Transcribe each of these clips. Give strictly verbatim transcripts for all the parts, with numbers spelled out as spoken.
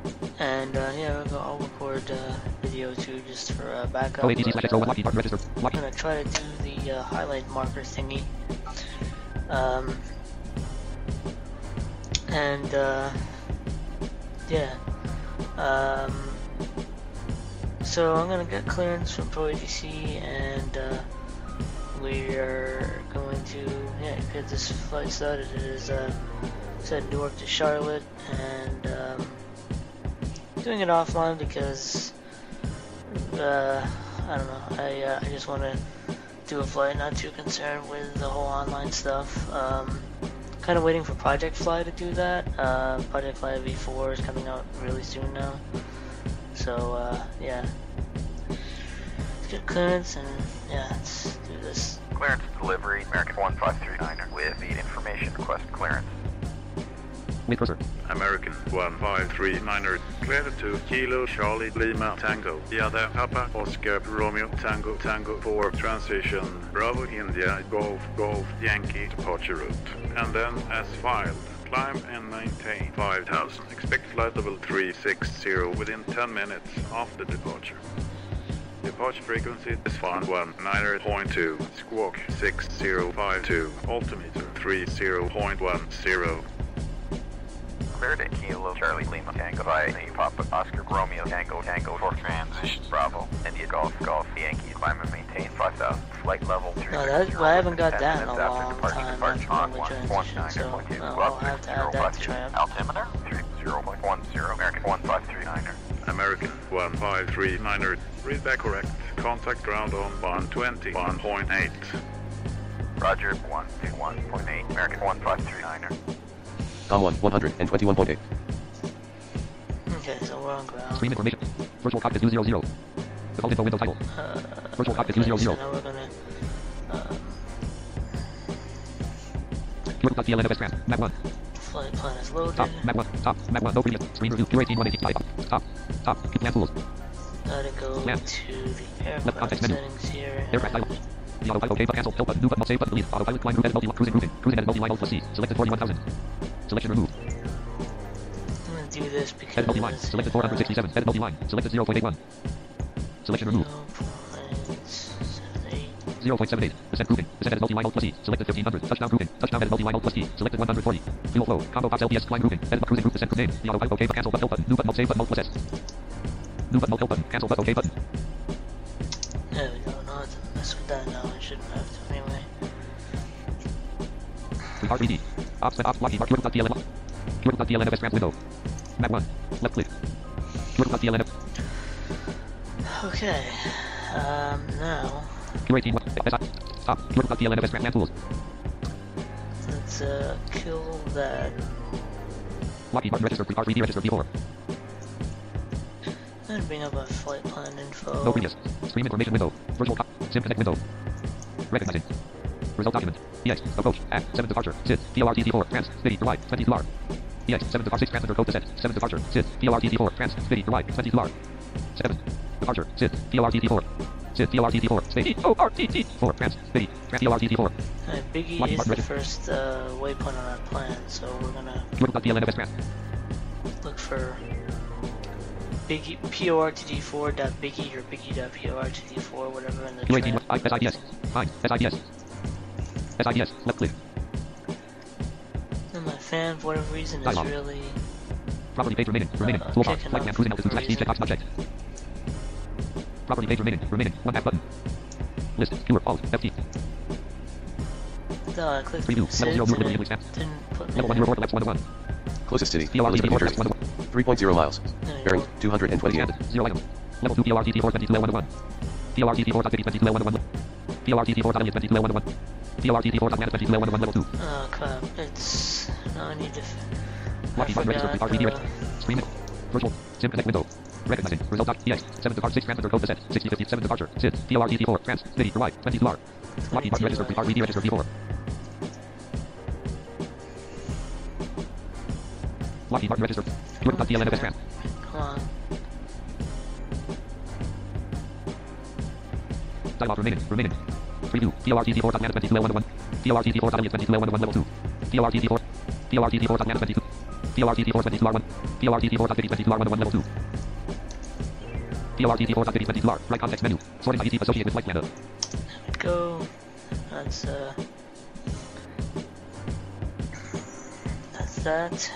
And uh, yeah, I'll, I'll record uh, video too, just for uh, backup. O A P C slash But, uh, Lockheed Martin register. I'm Lockheed. gonna try to do the uh, highlight marker thingy. Um, and uh, yeah. Um, so I'm gonna get clearance from Pro A T C, and uh, we are going to yeah get this flight started. It is uh, said Newark to Charlotte, and um, doing it offline because uh, I don't know. I uh, I just want to do a flight, not too concerned with the whole online stuff. Um, kind of waiting for Project Fly to do that. Uh, Project Fly V four is coming out really soon now. So uh, yeah, let's get clearance and yeah, let's do this. Clearance delivery, American one five three niner with feed information request clearance. Wait cursor. American one five three niner, cleared to Kilo Charlie Lima Tango, Yada Papa Oscar Romeo Tango Tango four transition, Bravo India Golf Golf Yankee departure route, and then as filed, climb and maintain five thousand, expect flight level three six zero within ten minutes after departure. Departure frequency is found one niner point two, squawk six zero five two, altimeter three zero point one zero. Cleared at Kilo Charlie Lima Tango by Papa Oscar Romeo Tango Tango for transition Bravo India Golf Golf Yankee climb and maintain five thousand, flight level three six zero. No, that, I haven't got that in a after long departure, time departure on on the one transition, so point two, uh, I'll have to add that to try out. Altimeter three zero point one zero, American one five three niner. American one five three niner, read back correct, contact ground on one twenty-one point eight. Roger, one twenty-one point eight, American one five three niner. Com one, one twenty-one point eight. Okay, so we're on ground. Stream information. Virtual cockpit U zero zero. Default info window title. Uh, Virtual cockpit okay, U zero zero. so now we're gonna um, Q R T L N F S tram. Map one. flight plan is loaded. Top. Map one. Top. Map one. No previous. Screen review. Q eighteen one eighty. Top. Top. Plan tools. Gotta go Plan. to the Left aircraft context menu. settings here. Aircraft and title. The autopilot OK but cancel. Help button. New button. Save button. Delete. Autopilot climb route edit multi cruising routing. Cruising edit multi line alt plus C. Selected forty-one thousand. Selection removed. I'm gonna do this because Edit multi line. Selected four hundred sixty-seven. Edit multi line. Selected zero point eight one. Selection removed. zero point seven eight. Descent grouping. Descent edit multi line alt plus E. Selected fifteen hundred. Touchdown grouping. Touchdown edit multi line alt plus E. Selected one hundred forty. Fuel flow. Combo box L P S climb grouping. Edit cruising group descent group name. The autopilot OK but cancel but help button. New button alt save button alt plus S. New button alt help button. Cancel but OK button. There we go. No, I have to mess with that now. I shouldn't have to anyway. R three D. Ops ops Lockheed Martin. Q R T L N. Q R T L N F S ramp window. Map one. Left click. Q R T L N F. Okay. Um, now Q eighteen. Stop. Q R T L N F S ramp tools. let's uh kill that. Lockheed Martin register. R three D register V four. And bring up a flight plan info. No previous. Stream information window. Virtual cop. Sim connect window. Recognizing. Result document. E X. Approach. At. seven departure. S I D. P O R T T four. Trans. City. Right. twenty-two R. E X. seven departure. six transmitter code descent. seven departure. S I D. P O R T T four. Trans. City. Right. twenty-two R. seven. Departure. S I D. P O R T T four. S I D. P O R T T four. Space. P O R T T four. Trans. City. Trans. P O R T T four. Alright, Biggie Lockheed is Martin the register. first uh, waypoint on our plan, so we're gonna Q R T L N F S ramp. look for Biggie P O R T D four dot Biggie or Biggie dot P O R T D four, whatever in the Q eighteen. trans- S I D S. Fine. S I D S. S I D S. Left click. And my fan, for whatever reason, is Dialogue. really Property page remaining. Remaining. Uh, Toolbar. kicking Flight off plan cruising for altitude slash speed reason. checkbox not checked. Property page remaining. Remaining. One back button. List. Q R. Alt. F T. No, I clicked Preview. six Level zero. and Liberty it English map. didn't put me Level one. there. Report. Left one to one. Closest city, P O R T T four. Elizabeth One Computers. to one. three point zero miles. There you Bearing go. two hundred twenty. Added. Zero item. Level two P O R T T four twenty-two L one to one. P O R T T four dot twenty-two L one to one. P O R T T four dot twenty-two L one to one. P O R T T four dot twenty-two L one to one level two. Oh crap, it's... No, I need to... F I Lockheed Martin register. forgot, R three D uh, register. Screen. Virtual. Sim connect window. Recognizing. Result doc. E X. seven departure. six transmitter code descent. sixty fifty-seven departure. S I D. P O R T T four. Trans. City. Right. twenty-two R. Lockheed Martin register. R three D register V four. Lockheed Martin register. Q R T L N F S ramp. Come on. Dialog remaining. Remaining. Preview. P O R T T four dot twenty-two L one to one. P O R T T four dot twenty-two L one to one level two. P O R T T four. P O R T T four dot twenty-two. P O R T T four twenty L R one. P O R T T four twenty L R one one level two. P O R T T four twenty L R. Right context menu. Sorting I D T associated with flight planner. Go. That's uh. That's that.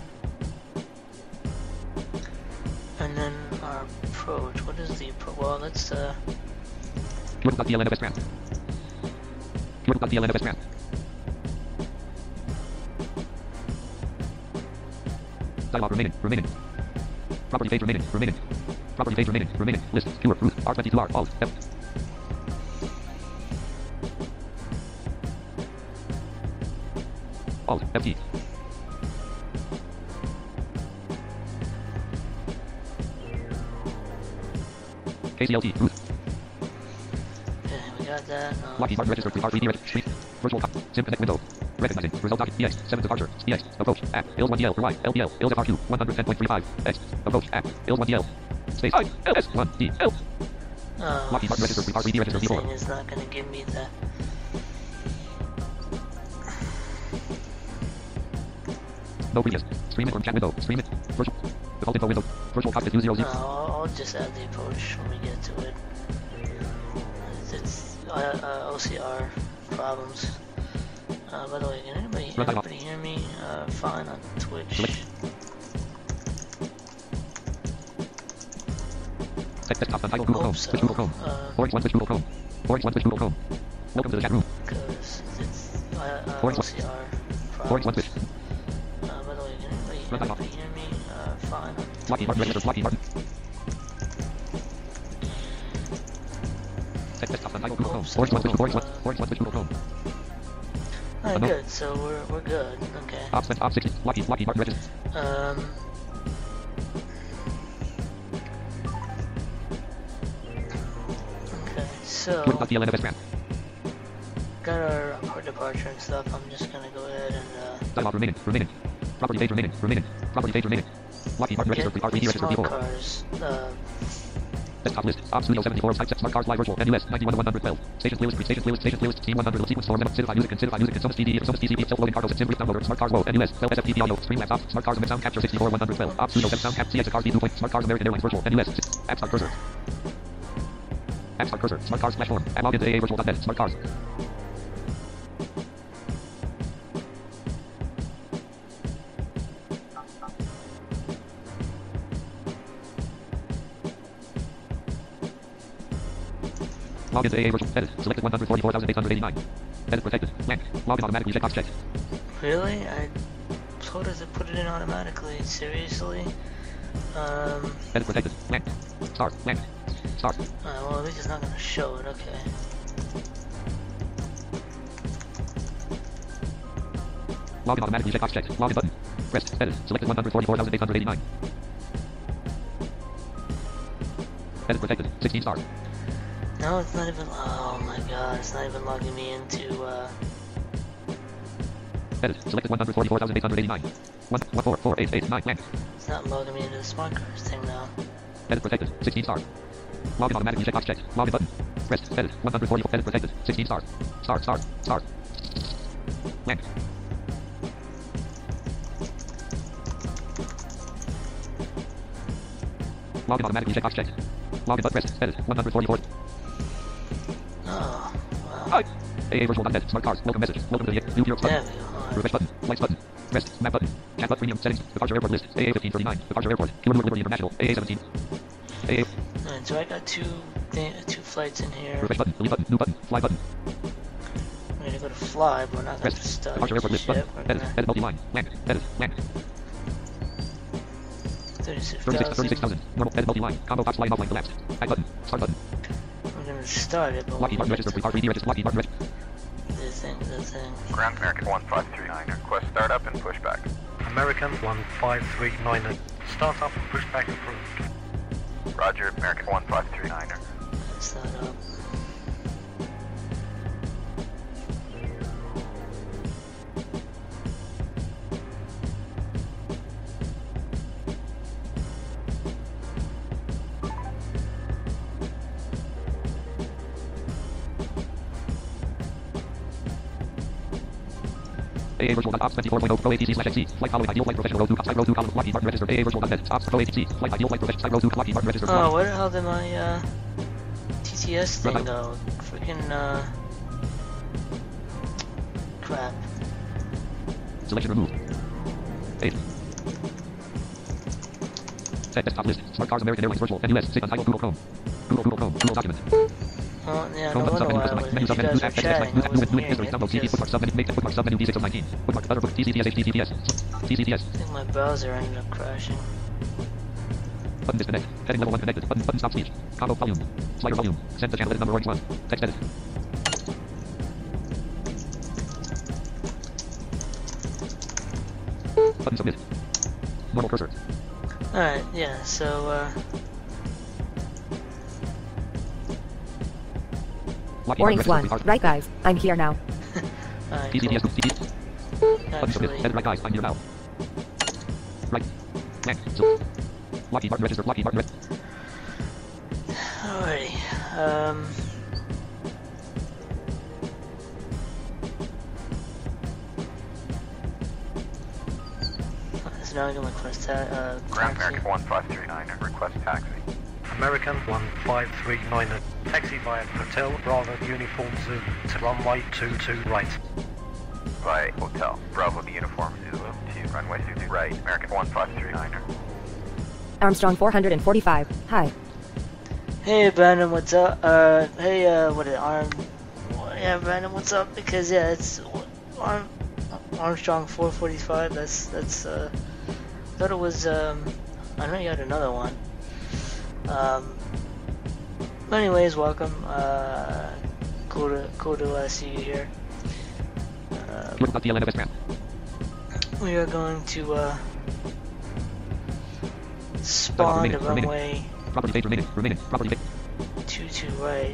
And then our approach. What is the approach? Well, let's uh. Q W dot D L N F S RAM. Q W dot D L N F S RAM. Dialog remaining. Remaining. Property page remaining. Remaining. Property page remaining. Remaining. List. Fewer. Root. R twenty R. Alt. F. Alt. F T. K C L T. Root. Okay, we got that. Um, Lockheed Martin registered with R three D register. Virtual top. Sim connect window. Recognizing. Result docket. E X. seven departure. E X. Approach. App. I L S one D L. Y. L D L. I L S F R Q. one ten point three five. X. Approach. App. I L S one D L. Space. I. L S one D L. uh, Lockheed Martin registered with R three D register this V four. thing is not gonna give me the. No previous. Stream it from chat window. Stream it. Virtual. Default info window. Virtual cockpit two zero zero. No, I'll, I'll just add the approach when we get to it. It's uh, uh, O C R problems. Uh, by the way, can anybody, Run anybody hear me uh, fine on Twitch? Select. Text desktop untitled Google Chrome. Hope so. Switch Google Chrome. Uh, Orange one switch Google Chrome. Orange one switch Google Chrome. Welcome to the chat room. Because it's uh, uh, Orange O one. C R Orange one problems. switch. Uh, by the way, can anybody, Run anybody hear me uh, fine on Lockheed Martin registered. Lockheed Martin. Text desktop untitled Google Chrome. Hope so. Orange one switch. Orange one. Uh, Orange one switch Google Chrome. Alright, no. good. So we're we're good. Okay. Op spent op sixty. Lockheed Lockheed Martin registered. Um. Okay, so Q W dot D L N F S RAM. got our, our departure and stuff. I'm just gonna go ahead and uh, Dialog remaining. Remaining. Property page remaining. Remaining. Property page remaining. Lockheed Martin get registered with R three D these register V small four. cars. Uh, Desktop list. Op Studio seventy-four. Type set smart cars live virtual. N U S ninety-one one twelve. Station playlist. Pre station playlist. Station playlist. Team one hundred. Sequence form. Citify music. Citify music. Sonos C D. Sonos P C B. Self loading cargo. Sim brief downloader. Smart cars. Whoa. N U S. twelve S F T P audio. Stream laptop. Smart cars. Sound capture sixty-four one twelve. Op Studio sound capture. C X cars. B two point. Smart cars. American Airlines virtual. N U S. App start cursor. App start cursor. Smart cars slash form. Add login to A A virtual dot net. Smart cars. Login to A A virtual. Edit. Selected one hundred forty-four thousand eight hundred eighty-nine. Edit protected. Blank. Login automatically. Checkbox checked. really? I told her to put it in automatically. Seriously? Um. Edit protected. Blank. Start. Blank. Start. Alright, well, at least it's not gonna show it. Okay. Login automatically. Checkbox checked. Login button. Pressed. Edit. Selected one hundred forty-four thousand eight hundred eighty-nine. Edit protected. sixteen star. No, it's not even. Oh my god, it's not even logging me into. Uh, Edit. Selected one hundred forty-four thousand eight hundred eighty-nine. one one four four eight eight nine blank. it's not logging me into the smart cars thing now. Edit protected. sixteen star. Login automatically. Checkbox checked. Login button. Pressed. Edit. one hundred forty-four. Edit protected. sixteen star. Start. Start. Start. Blank. Login automatically. Checkbox checked. Login button. Pressed. Edit. one hundred forty-four. Oh, wow. Hi. A A virtual dot net. Smart cars. Welcome message. Welcome to the New York There button. we go. Alright. Refresh button. Lights button. Rest. Map button. Chat button. Premium settings. Departure airport list. A A fifteen thirty-nine. Departure airport. Keyword Liberty International. A A seventeen. A A. Alright, so I got two th two flights in here. Refresh button. Delete button. New button. Fly button. We're gonna go to fly, but we're not gonna Rest. start Departure airport list button. ship. We're Edit. gonna Edit multi-line. Blank. Edit. Blank. thirty-six thirty-six. thirty-six thousand. thousand. Normal. Edit multi-line. Combo box flying offline collapsed. Back button. Start button. We're gonna start it, but Lockheed when Martin we registered get with R three D registered. Lockheed Martin registered. to the thing, the thing. Ground American one five three nine. Request startup and pushback. American one five three nine. Startup and pushback approved. Roger, American one five three nine. Let's start up. A A virtual dot ops twenty-four point oh pro A T C slash X C. Flight following ideal flight professional row two side row two column Lockheed Martin registered A A virtual dot net. Ops pro A T C. Flight ideal flight professional side row two Lockheed Martin registered. Oh, where the hell did my uh, T T S thing go? Freaking uh, crap. Selection removed. eight. Set desktop list. Smart Cars American Airlines Virtual. N U S. Sit untitled Google Chrome. Google Google Chrome. Google document. Oh, yeah, Chrome no button wonder submenu why I customized. Menu was, you submenu. guys News were app. Text chatting, next. I News wasn't news hearing news it download. T C because bookmark submenu. Make bookmark submenu. D six of nineteen. Bookmark other book. T C T S H T T P S. T C T S. I think my browser ended up crashing. Button disconnect. Heading level one connected. Button button stop speech. Combo volume. Slider volume. Send the channel edit number orange one. Text edit. Button submit. Normal cursor. Alright, yeah, so uh, Lockheed Orange Martin one. registered. Right guys, I'm here now. alright, T C T S. cool. T C. Button submit. Actually, Edit right guys. I'm here now. Right. Next. So. Lockheed Martin registered. Lockheed Martin registered. alrighty, um... so now I'm gonna request ta uh, Ground taxi. American one five three nine, request taxi. American one five three nine, taxi via Hotel Bravo Uniform Zulu to runway two two right. By Hotel Bravo the Uniform Zulu to runway two two right. American one five three nine. Armstrong four hundred forty-five. Hi. Hey Brandon, what's up? Uh, hey, uh, what is Arm? Yeah, Brandon, what's up? Because yeah, it's Arm Armstrong four forty-five. That's that's. Uh, I thought it was. Um, I know you had another one. Um. Anyways, welcome. Uh, cool to cool to uh, see you here. Uh, T L N F S ramp. we are going to uh, spawn to remaining, runway Property page remaining. Remaining. Property page. two two right.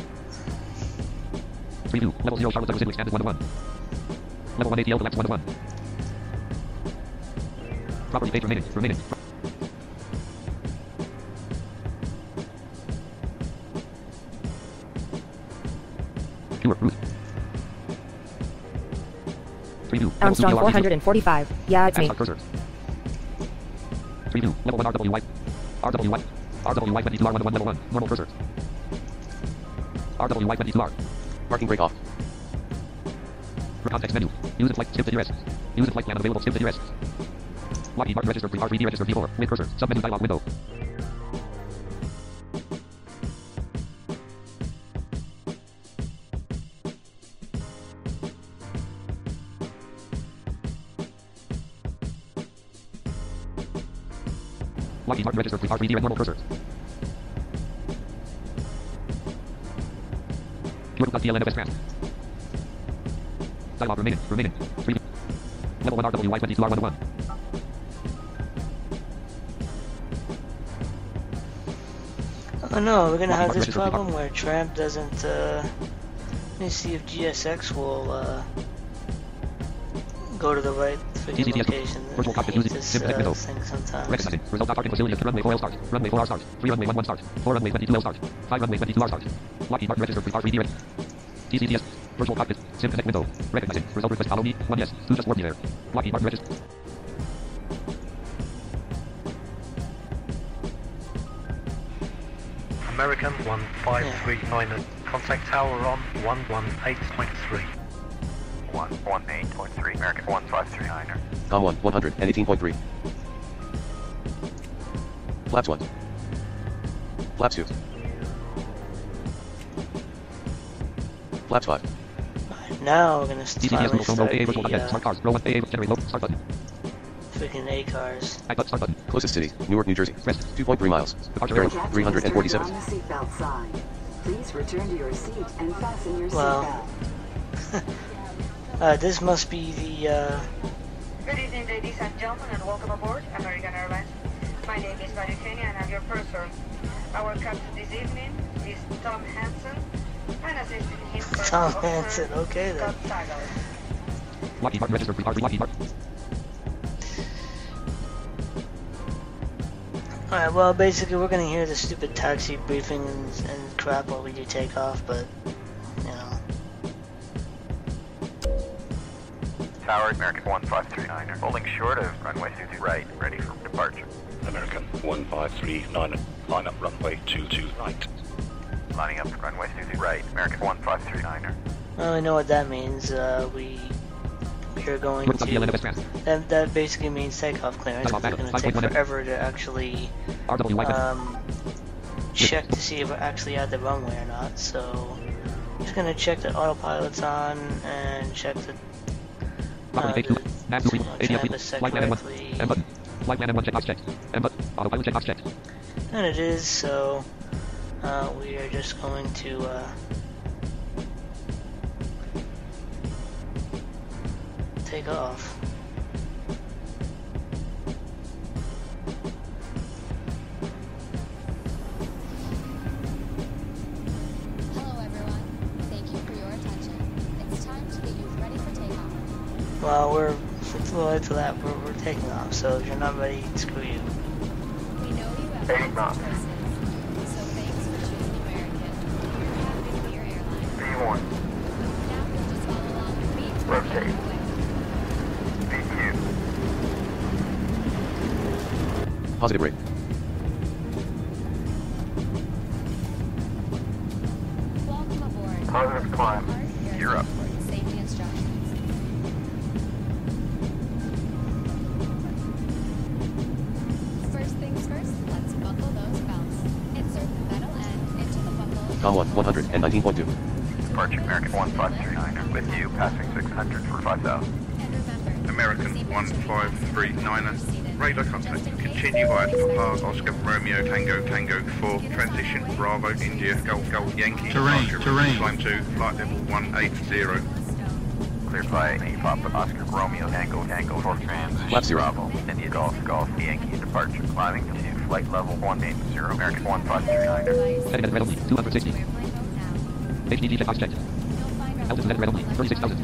Preview. Level zero Charlotte City expanded one to one. Level one A T L collapsed one to one. Property page remaining. Remaining. Viewer. Route. Preview. Level Armstrong two four hundred forty-five. Yeah, it's me. Add cursor. Preview. Level one R W Y. R W Y. R W Y twenty-two R one to one level one. Normal cursor. R W Y twenty-two R. Parking brake off. Context menu. Use and flight. Skip to your S. Use and flight plan available. Skip to your S. Lockheed Martin registered. R three D registered. V four. With cursor. Submenu dialog window. Lockheed Martin registered. R three D normal cursor. T L N F S ramp. Dialog remaining. Remaining. Three. Level one R W Y twenty-two R one to one. Oh no, we're gonna have this problem where Tramp doesn't, uh... let me see if G S X will, uh... go to the right freaking location. Virtual cockpit using this, sim uh, window. thing sometimes. Recognizing. Result dot parking facility to runway four L start. Runway four R start. three runway one one start. four runway twenty-two L start. five runway twenty-two R start. Lockheed Martin registered. R three D ready. T C T S. Virtual cockpit. Sim connect window. Recognizing. Result request follow me. one yes. two just warp me there. Lockheed Martin registered. American one five three nine, contact tower on one one eight point three. one one eight point three. American one five three nine. Com one, one hundred eighteen point three. Flaps one. Flaps two. Flaps five. Right, now we're gonna T C T S finally Google Chrome start A A virtual the, dot net. uh, Smart cars. Row one A A generate load. Start button. freaking A cars. Back button. Start button. Closest city, Newark, New Jersey. Rest. two point three miles. Departure Bearing arrow. three hundred forty-seven. On the seatbelt sign. Please return to your seat and fasten your Well. seatbelt. Uh, this must be the, uh... Good evening, ladies and gentlemen, and welcome aboard American Airlines. My name is Mary Kenya, and I'm your purser. Our captain this evening is Tom Hansen, and assisting him first Tom officer Hansen, okay then. Scott Taggart. Lockheed Martin registered. R three Lockheed Martin. Alright, well, basically we're gonna hear the stupid taxi briefing and, and crap while we do takeoff, but, you know. powered, American one five three niner. Holding short of runway two two right, ready for departure. American one five three niner. Line up runway two two right. Lining up runway two two right, American one five three niner. Well, we know what that means. Uh, we we are going to. That that basically means takeoff clearance. It's going to take forever to actually um, check to see if we're actually at the runway or not. So I'm just going to check that autopilot's on and check that uh, the tram is set correctly. And it is, so uh, we are just going to uh, take off. Hello everyone, thank you for your attention. It's time to get you ready for takeoff. Well, we're it's a little late to that. We're, we're taking off, so if you're not ready, screw you. We know you have Eight knots. so thanks for choosing American. We're happy to be your airline. V one. Now we'll just follow along with me. Rotate. V two. Positive rate. Welcome aboard. Positive climb. You're up. Safety instructions. First things first, let's buckle those belts. Insert the metal end into the buckle. Com one one nineteen point two. Departure, American one five three niner. With you, passing six hundred for five thousand. And remember, American one five three niner. Radar contact. Continue via Papa Oscar Romeo Tango Tango four. Transition Bravo India Golf Golf Yankee. Terrain, terrain. Climb two. Flight level one eight zero. Cleared by Papa Oscar Romeo Tango Tango four. Transition Left zero. Bravo India Golf Golf Yankee. Departure. Climbing to flight level one eight zero. American one five three niner. Heading red only, two hundred sixty. H D D check box checked. Altitude red only, thirty-six thousand.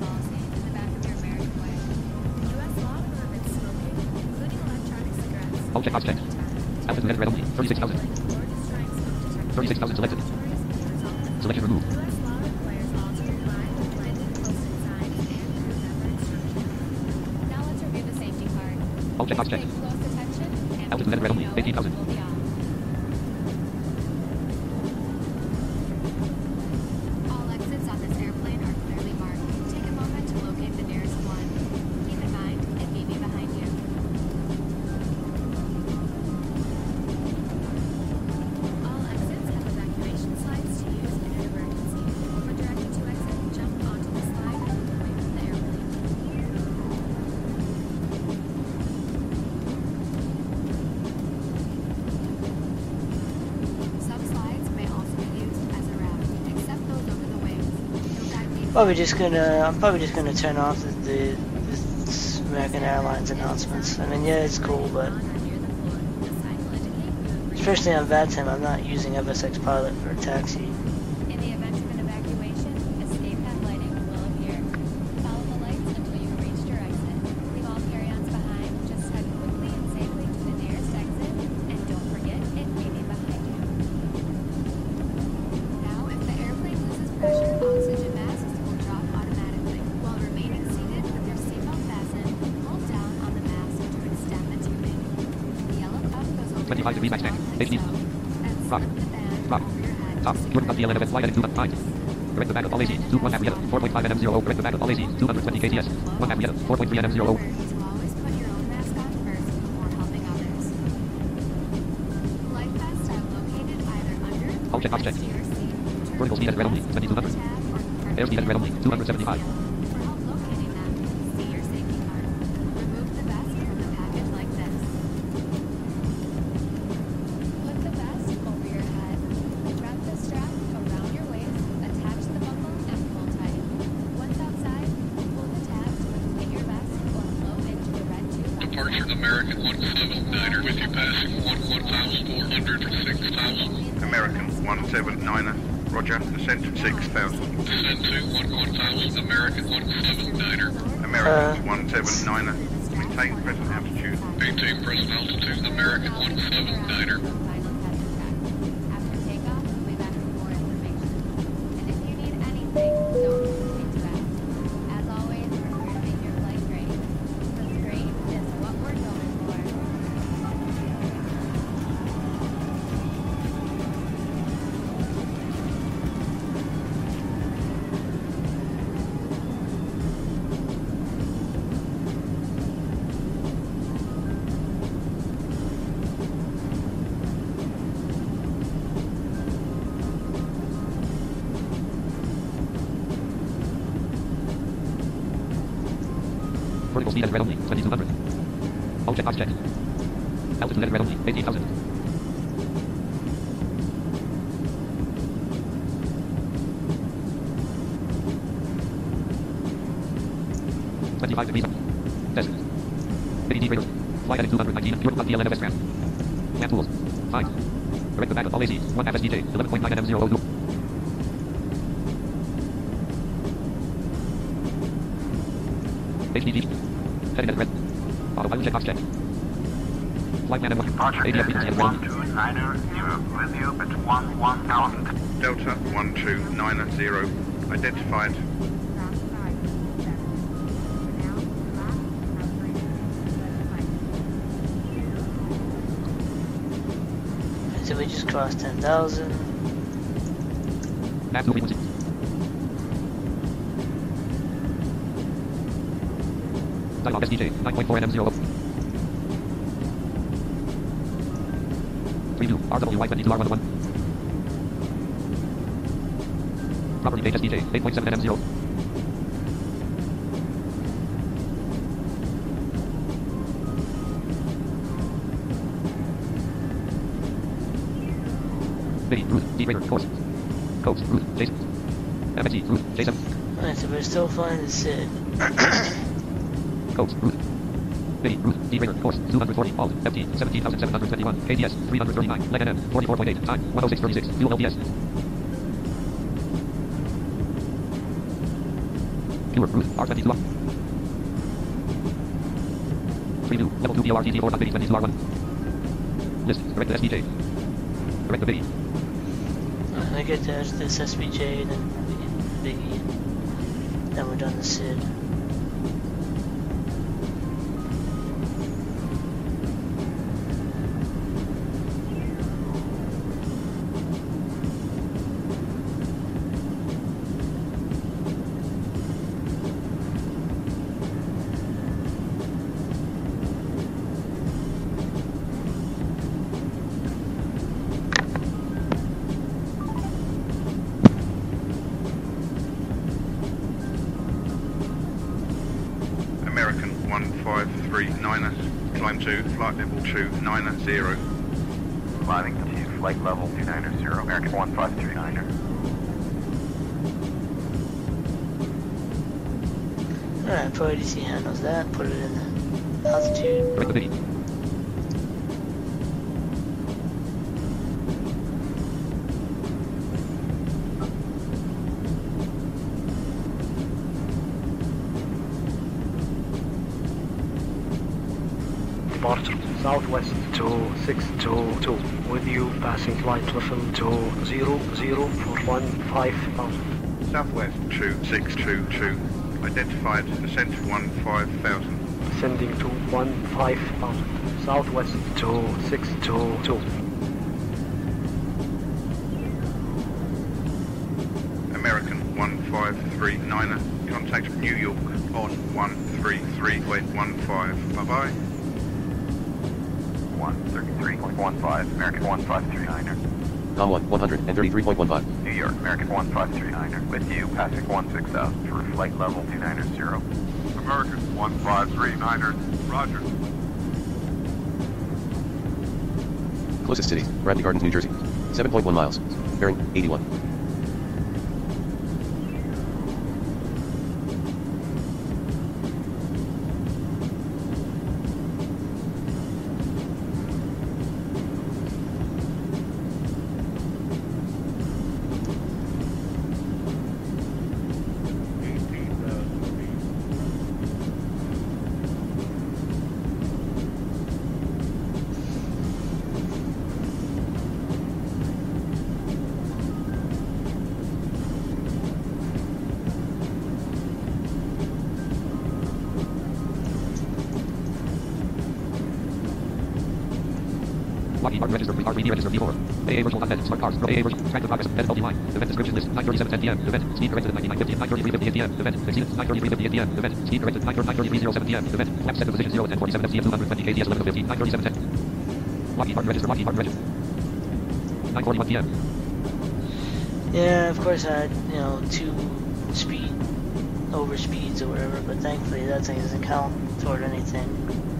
All check box checked. Altitude red only, thirty-six thousand. thirty-six thousand selected. Selection removed. now let's review the safety card. All check box checked. Pay close attention and Altitude red only, eighteen thousand. will be off. All exits on this airplane are clearly marked. Take a moment to locate the nearest one. Keep in mind, it may be behind you. All exits have evacuation slides to use in an emergency. When directed to exit, jump onto the slide and move away from the airplane. Some slides may also be used as a raft, except those over the wings. You'll guide me. Probably just gonna. I'm probably just gonna turn off the, the, the American Airlines announcements. I mean, yeah, it's cool, but especially on V A T I M, I'm not using F S X Pilot for a taxi. In the event of an evacuation, escape path lighting will appear. Follow the lights until you've reached your exit. Leave all carry-ons behind. Just head quickly and safely to the nearest exit, and don't forget, it may be behind you. Now, if the airplane loses pressure, oxygen masks will drop automatically. While remaining seated with your seatbelt fastened, hold down on the mask to extend the tubing. The yellow cup goes over twenty-five your degrees back mouth H D. and Rock. slip the band Rock. over your head. Top. Jordan up the L N F flight heading two nine. Correct the back of all A C. two one half Vienna. four point five N M zero. Correct the back of all A C. two hundred twenty K T S. one half Vienna. four point three N M zero. Remember to always put your own mask on first before helping others. Life vests are located either under All check box checked. or next to your seat. Vertical speed at red only, twenty-two hundred. Airspeed at red only, two hundred seventy-five. For help locating them, see your safety card. Remove the vest from the package like this. Put the vest over your head. Wrap the strap around your waist, attach the buckle, and pull tight. Once outside, pull the tab to inflate your vest or blow into the red tube. Departure American one seven niner with you passing one one thousand four hundred for six thousand. American one seven niner. Roger. Descent six thousand. Descend to one one thousand. American one seven niner. American one seven niner. Maintain present altitude. Maintain present altitude. American one seven niner. After takeoff, we'll be back with more information. And if you need anything, don't hesitate to ask. As always, we're here to make your flight Vertical speed and red only, twenty-two hundred. All checkbox checked. Altitude and red only, eighteen thousand. twenty-five degrees up. Test. A D radar. Flight heading two hundred nineteen. Europe D L N F S Grand. Land tools. five. Direct the back of all A C. one F S D J. eleven point nine N M zero oh. H D G. Heading at red. Autopilot checkbox checked. Flight plan and Departure A D F frequency and one red. two nine zero with you at one one thousand. Delta one two nine zero. Identified. So we just crossed ten thousand. Maximum frequency. Dialog S D J, nine point four N M zero oh. Preview, R W Y twenty-two R one oh one. Property page S D J, eight point seven N M zero. Biddy, route, D radar, course. Coast, route, Jason. M S T, route, Jason. Alright, so we're still flying the Sid. Coast, route. Biddy, route, D radar, course, two hundred forty, alt, F T, seventeen thousand seven hundred twenty-one, K D S, three hundred thirty-nine, leg N M, forty-four point eight, time, one oh six thirty-six, fuel L P S. Viewer, route, R twenty-two up. Preview, level two B O R T T four dot Biddy twenty-two R one. List, direct to S D J. Direct to Biddy. I get to this S B J, then Biggie, then we're done the Sid. American one five three niner. Climb to flight level two nine zero. Climbing to flight level two nine zero. American one five three niner. Alright, Pro A D C handles that, put it in altitude. Direct to Biddy. Departure southwest to six two two. With you passing flight level to zero zero for one five thousand. Southwest two six two two. Identified descent one five thousand. Descending to one five thousand. Southwest to six two two. American one five three niner. Contact New York on one three three point one five. Bye bye. one thirty-three point one five. American one five three niner. Com one, one thirty-three point one five. New York, American one five three niner. With you, passing one six thousand for flight level two nine zero. American one five three niner. Roger. Closest city, Bradley Gardens, New Jersey. seven point one miles. Bearing, eighty-one. Lockheed Martin register, R three D register, V four. A A virtual content, smart cars, A A virtual, track the progress, event L T line, event description list, nine thirty-seven ten P M, event, speed corrected ninety-nine fifty, nine thirty-three fifty-eight P M, event, exceeded, nine thirty-three fifty-eight P M, event, speed corrected nine thirty-three oh seven P M, event, flap set to position zero ten forty-seven F C M two hundred twenty K D S eleven fifty, nine thirty-seven ten. Lockheed Martin register, Lockheed Martin register. nine forty-one P M. Yeah, of course I had, you know, two speed, over speeds or whatever, but thankfully that thing doesn't count. toward anything.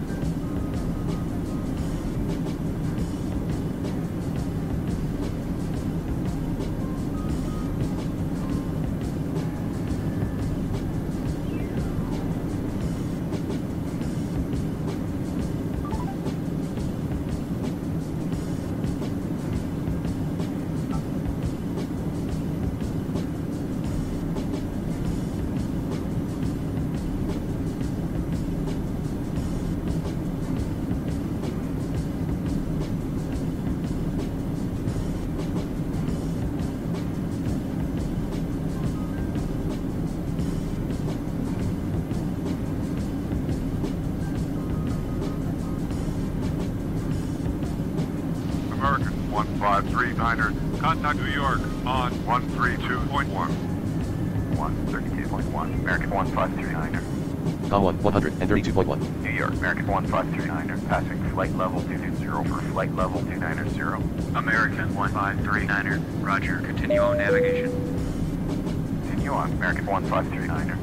American one five three niner, contact New York on one three two point one. one thirty-two point one. American one five three niner. Com one, one thirty-two point one. New York, American one five three niner, passing flight level two two zero for flight level two nine zero. American one five three niner, roger, continue on navigation. Continue on, American one five three niner.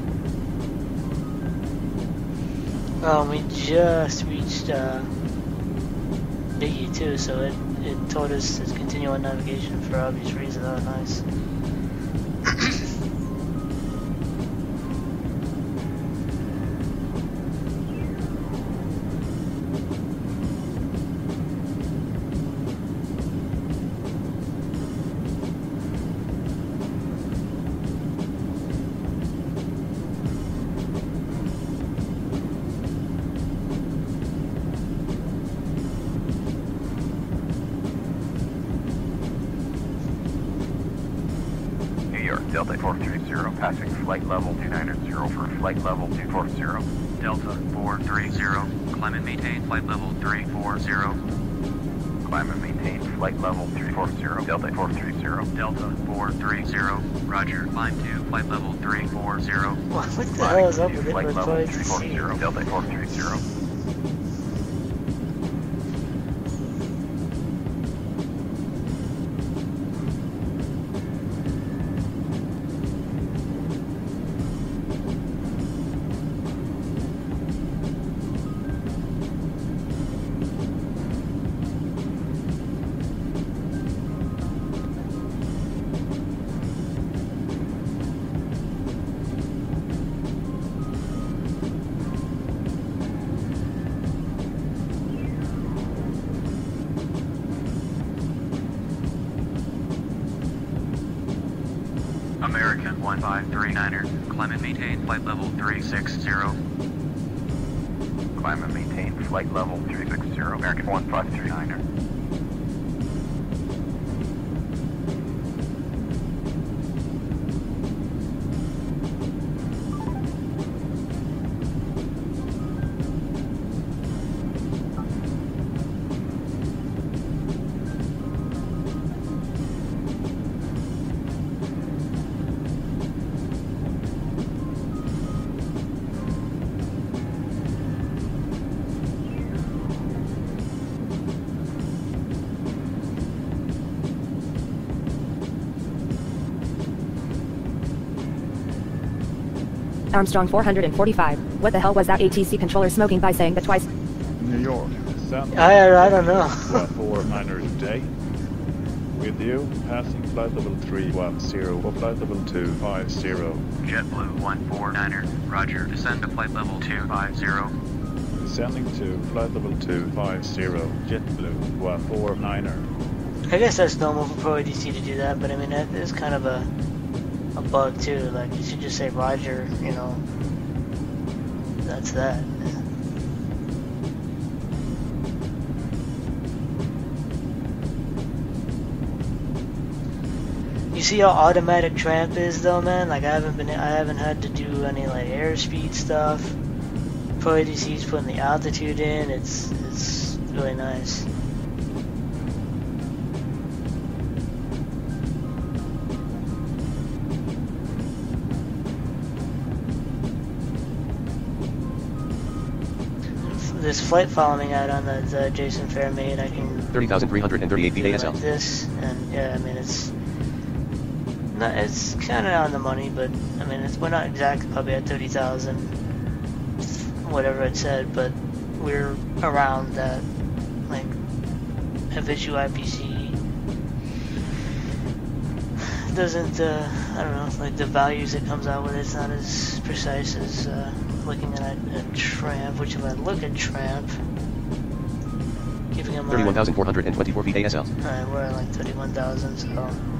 Um, we just reached uh, Biggie too, so it, it told us to continue on navigation for obvious reasons. That was nice. Delta four three zero, passing flight level two nine zero for flight level two four zero. Delta four three zero, climb and maintain flight level three four zero. Climb and maintain flight level three four zero. Delta four three zero. Delta four three zero, roger, climb to flight level three four zero. What, what the hell is up with it? Flight With level flight three four zero. Delta four three zero. American one five three niner, climb and maintain flight level three six zero. Climb and maintain flight level three six zero. American one five three niner. Armstrong four forty-five. What the hell was that A T C controller smoking by saying that twice? New York, San I, I don't know. one four niner today. With you, passing flight level three one zero for flight level two five zero. JetBlue one four niner, roger, descend to flight level two five zero. Descending to flight level two five zero. JetBlue one four niner. I guess that's normal for Pro A D C to do that, but I mean, that is kind of a a bug too. Like, you should just say Roger, you know. That's that. You see how automatic Tramp is though, man? Like, I haven't been I haven't had to do any like airspeed stuff. Pro A D C's putting the altitude in. It's it's really nice. This flight following out on the, the Jason Fair made, I can thirty thousand three hundred thirty-eight feet A S L. like this, and yeah, I mean it's not, it's kind of on the money, but I mean it's we're not exactly probably at thirty thousand whatever it said, but we're around that, like, a visual I P C doesn't, uh, I don't know, like the values it comes out with, it's not as precise as uh, looking at a tramp, which if I look at tramp, keeping in mind... thirty-one thousand four hundred twenty-four feet A S L. Alright, we're at like thirty-one thousand, so...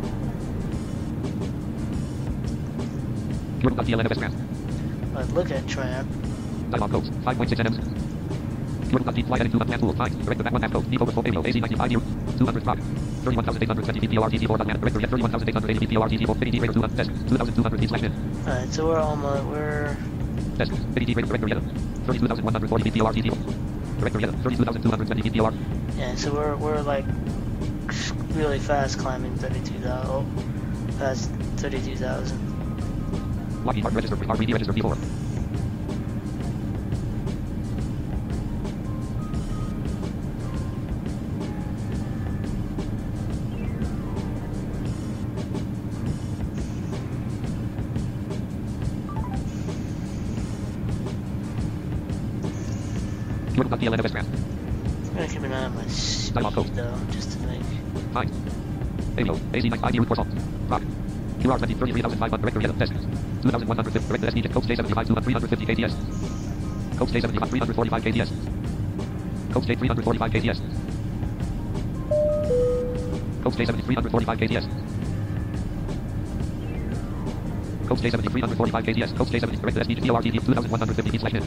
If I look at tramp... Dialog codes, five point six nms. Deep flight heading to left pool, five. Direct the back one half code. Default full radio, A Z ninety-five zero. two hundred five. thirty-one thousand eight hundred twenty feet P L R T T four. Director yet thirty-one thousand eight hundred eighty feet P L R T T four. fifty radar two hundred. Desk. two thousand two hundred feet slash min. Alright, so we're almost, we're... Desk. fifty radar director yet. thirty-two thousand one hundred forty feet P L R T T four. Director yet. thirty-two thousand two hundred twenty feet P L R. Yeah, so we're, we're like really fast climbing thirty-two thousand. Oh, past thirty-two thousand. Lockheed Martin register. R B D register P four. I'm gonna keep an eye on my speed though, just to make... Fine. Avio, A Z ninety-five route for salt. Rock. Q R twenty, thirty-three thousand five hundred, director yellow, desk. two thousand one hundred fifty, director S D, coach J seventy-five, three hundred fifty K T S. Coach J seventy-five, three hundred forty-five K T S. Coach J three hundred forty-five K T S. Coach J seventy, three hundred forty-five K T S. Coach J seventy, three hundred forty-five K T S. Coach J seventy, director S D, T L R T T, two thousand one hundred fifty feet slash min.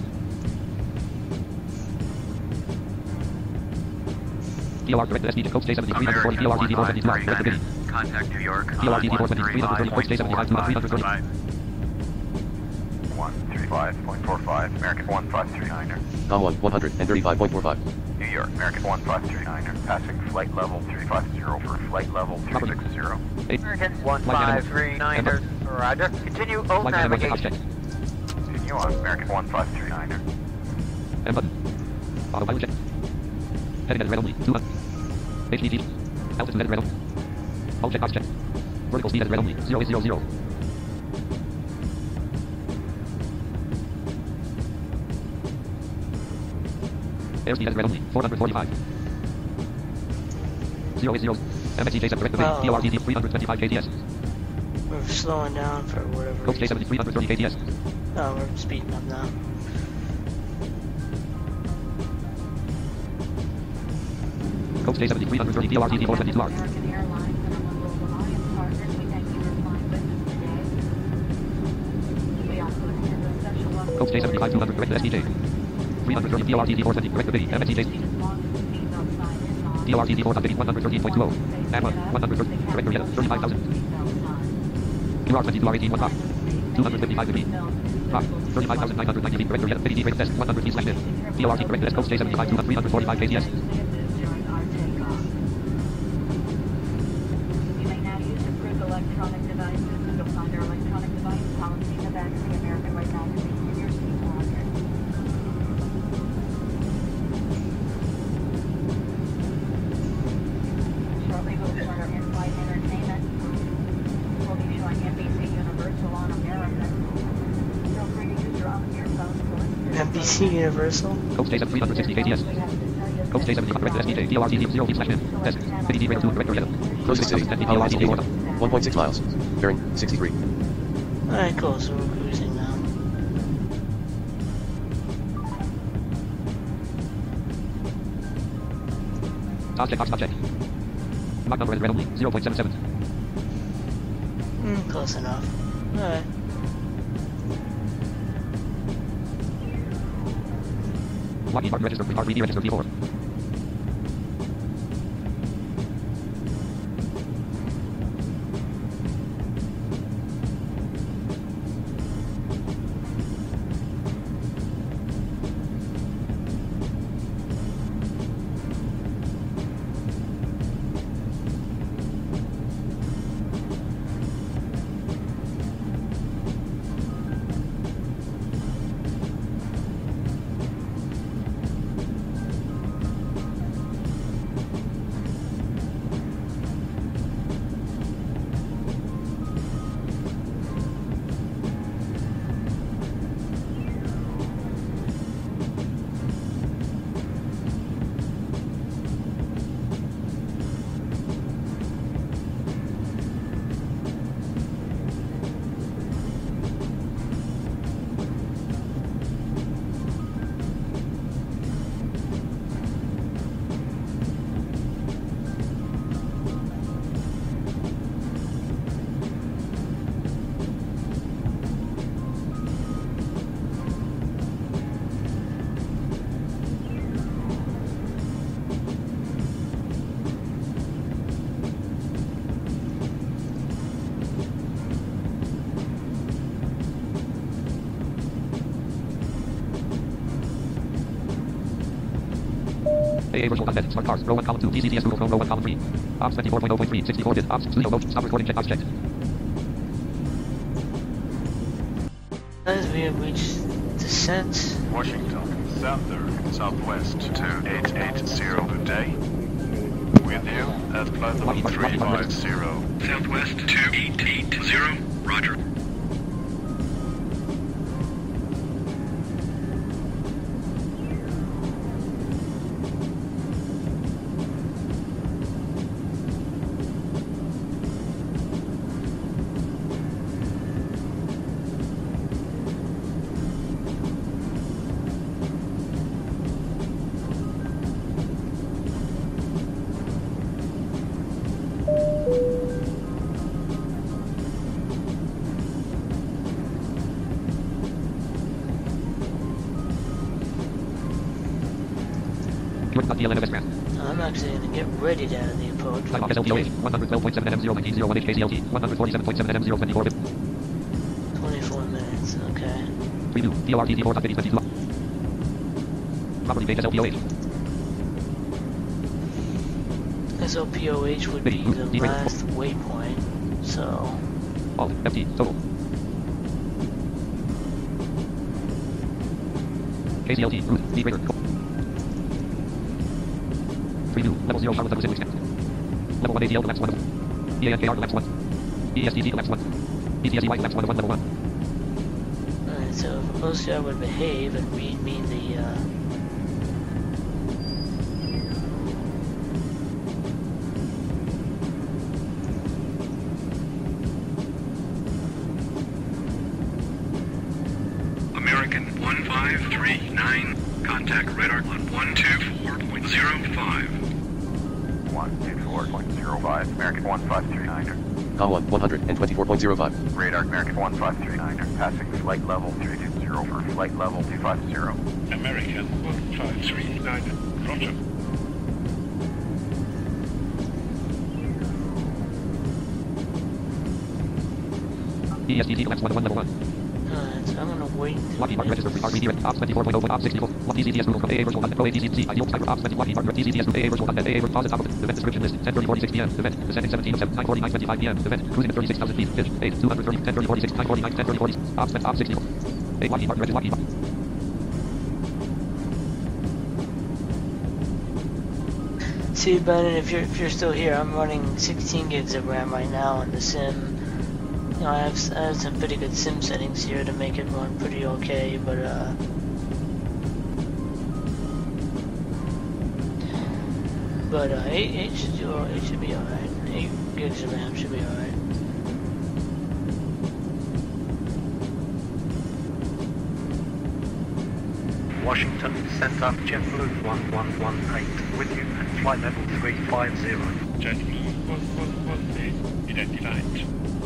T L R director S D, coach J seventy, three hundred forty, T L R T T four seventy-two, director Vinny. Contact New York. T L R T T four seventy, three hundred thirty, coach J seventy-five, three hundred thirty. one thirty-five point four five, American one five three niner. Com one, one thirty-five point four five. New York, American one five three niner. Passing flight level three five zero for flight level three six zero. American one five three niner. Roger. Continue. O navigation. Continue on, American one five three niner. M button. Auto pilot check. Heading at red only. two hundred. H D T. Altitude at red only. All check box check. Vertical speed at red only. zero eight zero zero. Airspeed at red only. four hundred forty-five. zero eight zero. M X C J seven direct to Oh. T L R T T three hundred twenty-five K T S. We're slowing down for whatever Coach J seventy, three hundred thirty K T S. No, we're speeding up now. Coach J seventy, three hundred thirty T L R T T four seventy-two R. Coach J seventy-five, two hundred direct to S D J. three hundred thirty T L R T T four seventy direct to Vinny. M X C J. T L R T T four seventy, one thirteen point two zero. And one, one hundred thirty, director yellow, thirty-five thousand. Q R twenty-two R eighteen one five. two hundred fifty-five degree. Rock, thirty-five thousand nine hundred ninety feet, director yellow, fifty D test, one hundred feet slash min. T L R T direct to S, Coach J seventy-five, three hundred forty-five K T S. Electronic devices. You'll find our electronic device policy in the back of the American White magazine in your seat pocket. Shortly we'll start our in-flight entertainment. We'll be showing N B C Universal on America. Feel free to use your own earphones to listen to N B C Universal? Coach J seven, three hundred sixty K T S. Coach J seventy, direct to S D J, T L R T T zero feet slash min. Test. fifty D radar two, director yellow. Closest city. Hollow T four. one point six miles. Bearing sixty-three. Alright, cool, so we're cruising now. Top check, box, top check. Mach number is red only, zero point seven seven. Hmm, close enough. Alright. Lockheed Martin register, R B D register P four. A A virtual content. Smart cars. Row one, column two. T C C S Google Chrome. Row one, column three. Ops twenty-four point oh point three. sixty-four bit. Ops. Studio mode. Stop recording. Check box checked. As we have reached descent. Washington, Center, Southwest two eight eight zero, good day. With you at flight level three five zero. Southwest two eight eight zero, roger. I'm actually going to get ready to out of the approach. Time off S L T O H, one hundred twelve point seven N M zero nineteen zero one H K C L T, one hundred forty-seven point seven N M zero twenty-four bit. twenty-four minutes, okay. Preview, D O R T T four dot fifty twenty-two. Property page S L P O H. S L P O H would be the last waypoint, so... Alt, F T, total. K C L T, route, D greater. Preview, level zero, Charlotte Douglas Inwix. Level one A T L collapse one. E A N K R collapse one. E S T T collapse one. E T S E Y collapse one, one, level one. Alright, so if O C R would behave and read me the, uh... American one five three nine, contact radar on one two four point zero five. one two four point zero five, American one five three nine. Com one, one hundred twenty-four point zero five. Radar American one five three nine, passing flight level three two zero for flight level two five zero. American one five three nine, roger. E S T T collapse one, one, level one. Alright, so I'm gonna wait. Lockheed Martin register free R B D Ops twenty-four point oh point Ops sixty-four. T C T S Google Chrome A A virtual content. Pro A T C C. Ideal Cyber Ops twenty. Lockheed Martin T C T S A A virtual content. A A pause at top of it. Event description list. ten thirty forty-six P M. Event descending seventeen of seven. nine forty-nine twenty-five P M. Event cruising at thirty-six thousand feet. Pitch eight two thirty. ten thirty forty-six. nine forty-nine. ten thirty forty. Ops Ops sixty-four. eight Lockheed Martin register. Lockheed Martin. See, Bennett, if you're if you're still here, I'm running sixteen gigs of RAM right now on the sim. You know, I have I have some pretty good sim settings here to make it run pretty okay, but uh. But uh, eight, eight should do it should be alright. Eight gigs of RAM should be alright. Washington, Center, JetBlue one one one eight, with you at flight level three five zero. JetBlue one one one eight, identified.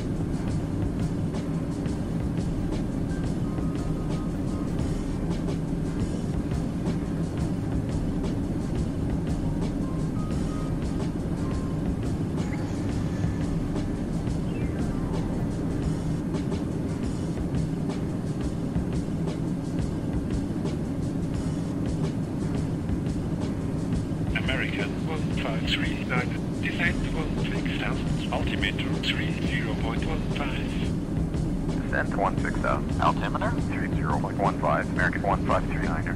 American one five three nine, descent one six thousand, altimeter three zero point one five. Descent one six thousand, altimeter three zero point one five, American one five three nine.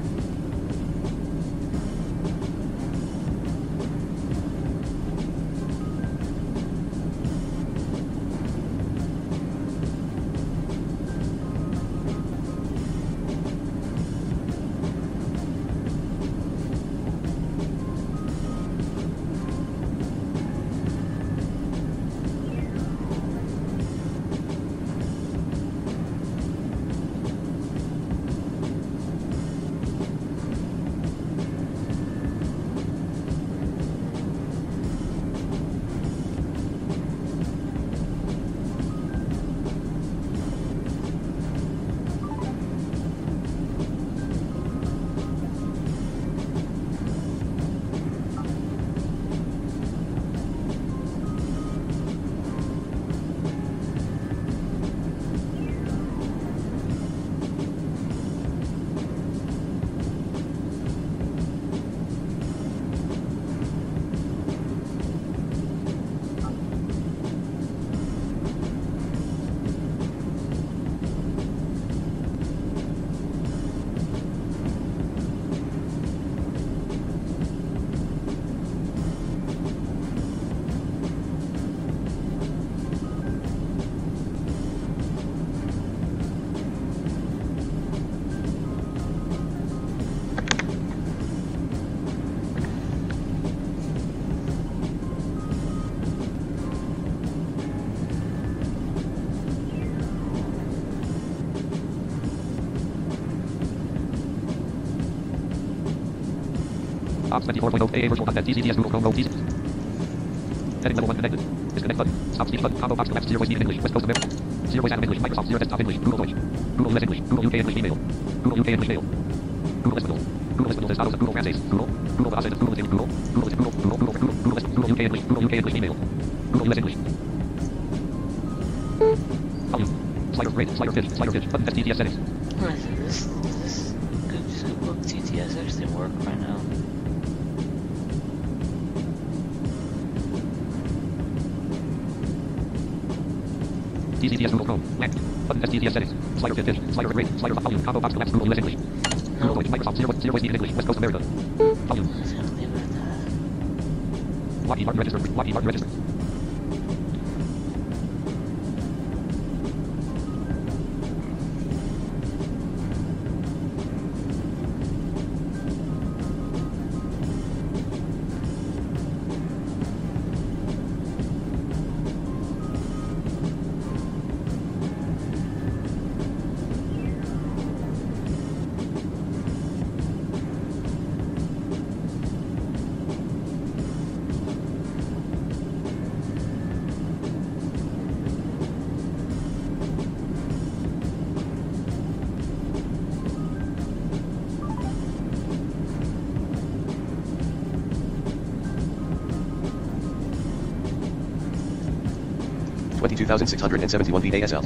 Top twenty-four point oh A A virtual content. T C D S Google Chrome. T C. Heading level one connected. Disconnect button. Stop speech button. Combo box collapse. Zero voice speed in English. West Coast America. Zero voice English. Microsoft Zero desktop English. Google Deutsch. Google U S English. Google U K English email. Google U K English mail. Google List Windows. Google List Windows. Estados of Google Francais. Google. Google Basset. Google List Google. Google List Google. Google Google Google Google List. Google U K English. Google U K English email. Google U S English. Volume. Slider rate. Slider pitch. Slider pitch. Button. S T T S settings. What is it? This this Google T T S actually work right now? T C D S Google Chrome. Length. Button. S T T S settings. Slider pitch. Pitch. Slider rate. Slider volume. Combo box collapse. Google U S English. Google Deutsch. Microsoft Zero Zero voice speed in English. West Coast America. Volume. Lockheed Martin register. Lockheed Martin register. twenty-two thousand six hundred seventy-one V A S L.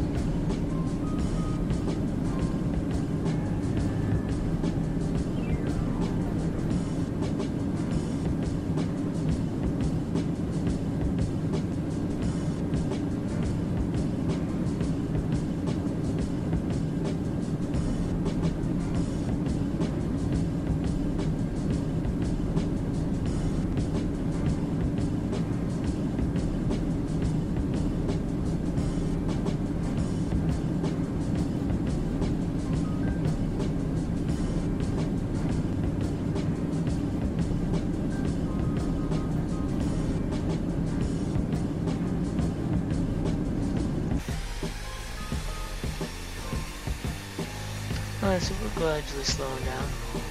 Alright, so we're gradually slowing down.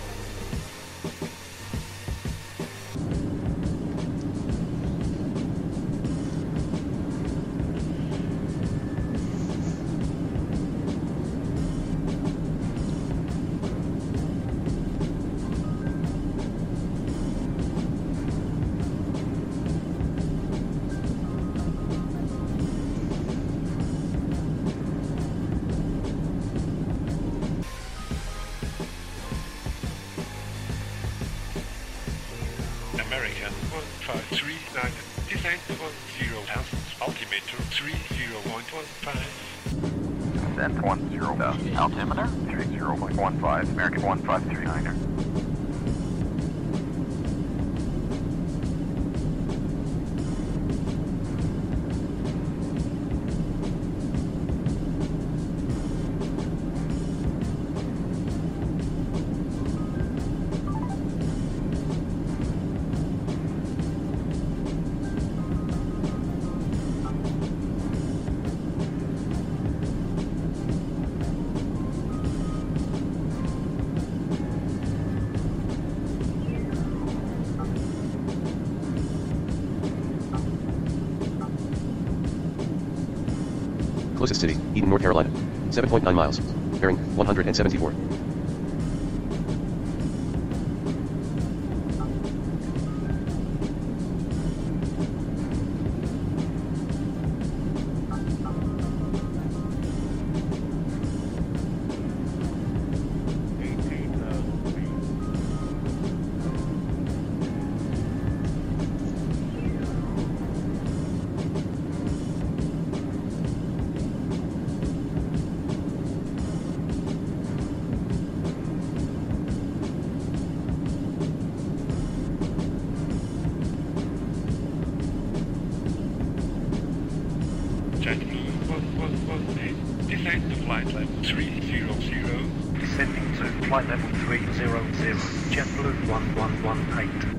American one five three nine, descent one zero thousand, altimeter three zero point one five. Descent one zero thousand, altimeter three zero point one five, American one five three niner. Closest city, Eden, North Carolina. seven point nine miles. Bearing, one hundred seventy-four. Descend to flight level three zero zero. Descending to flight level three zero zero. JetBlue one one one eight.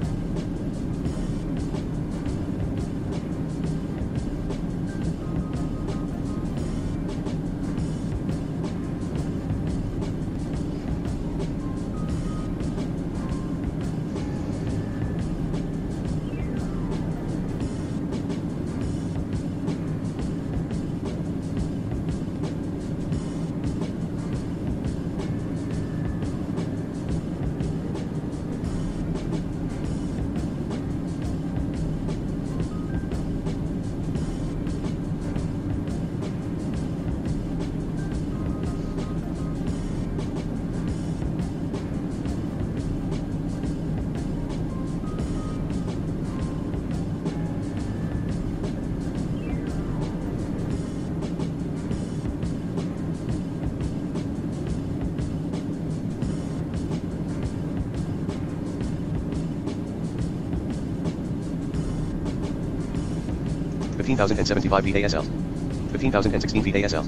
fifteen thousand seventy-five feet A S L. fifteen thousand sixteen feet A S L.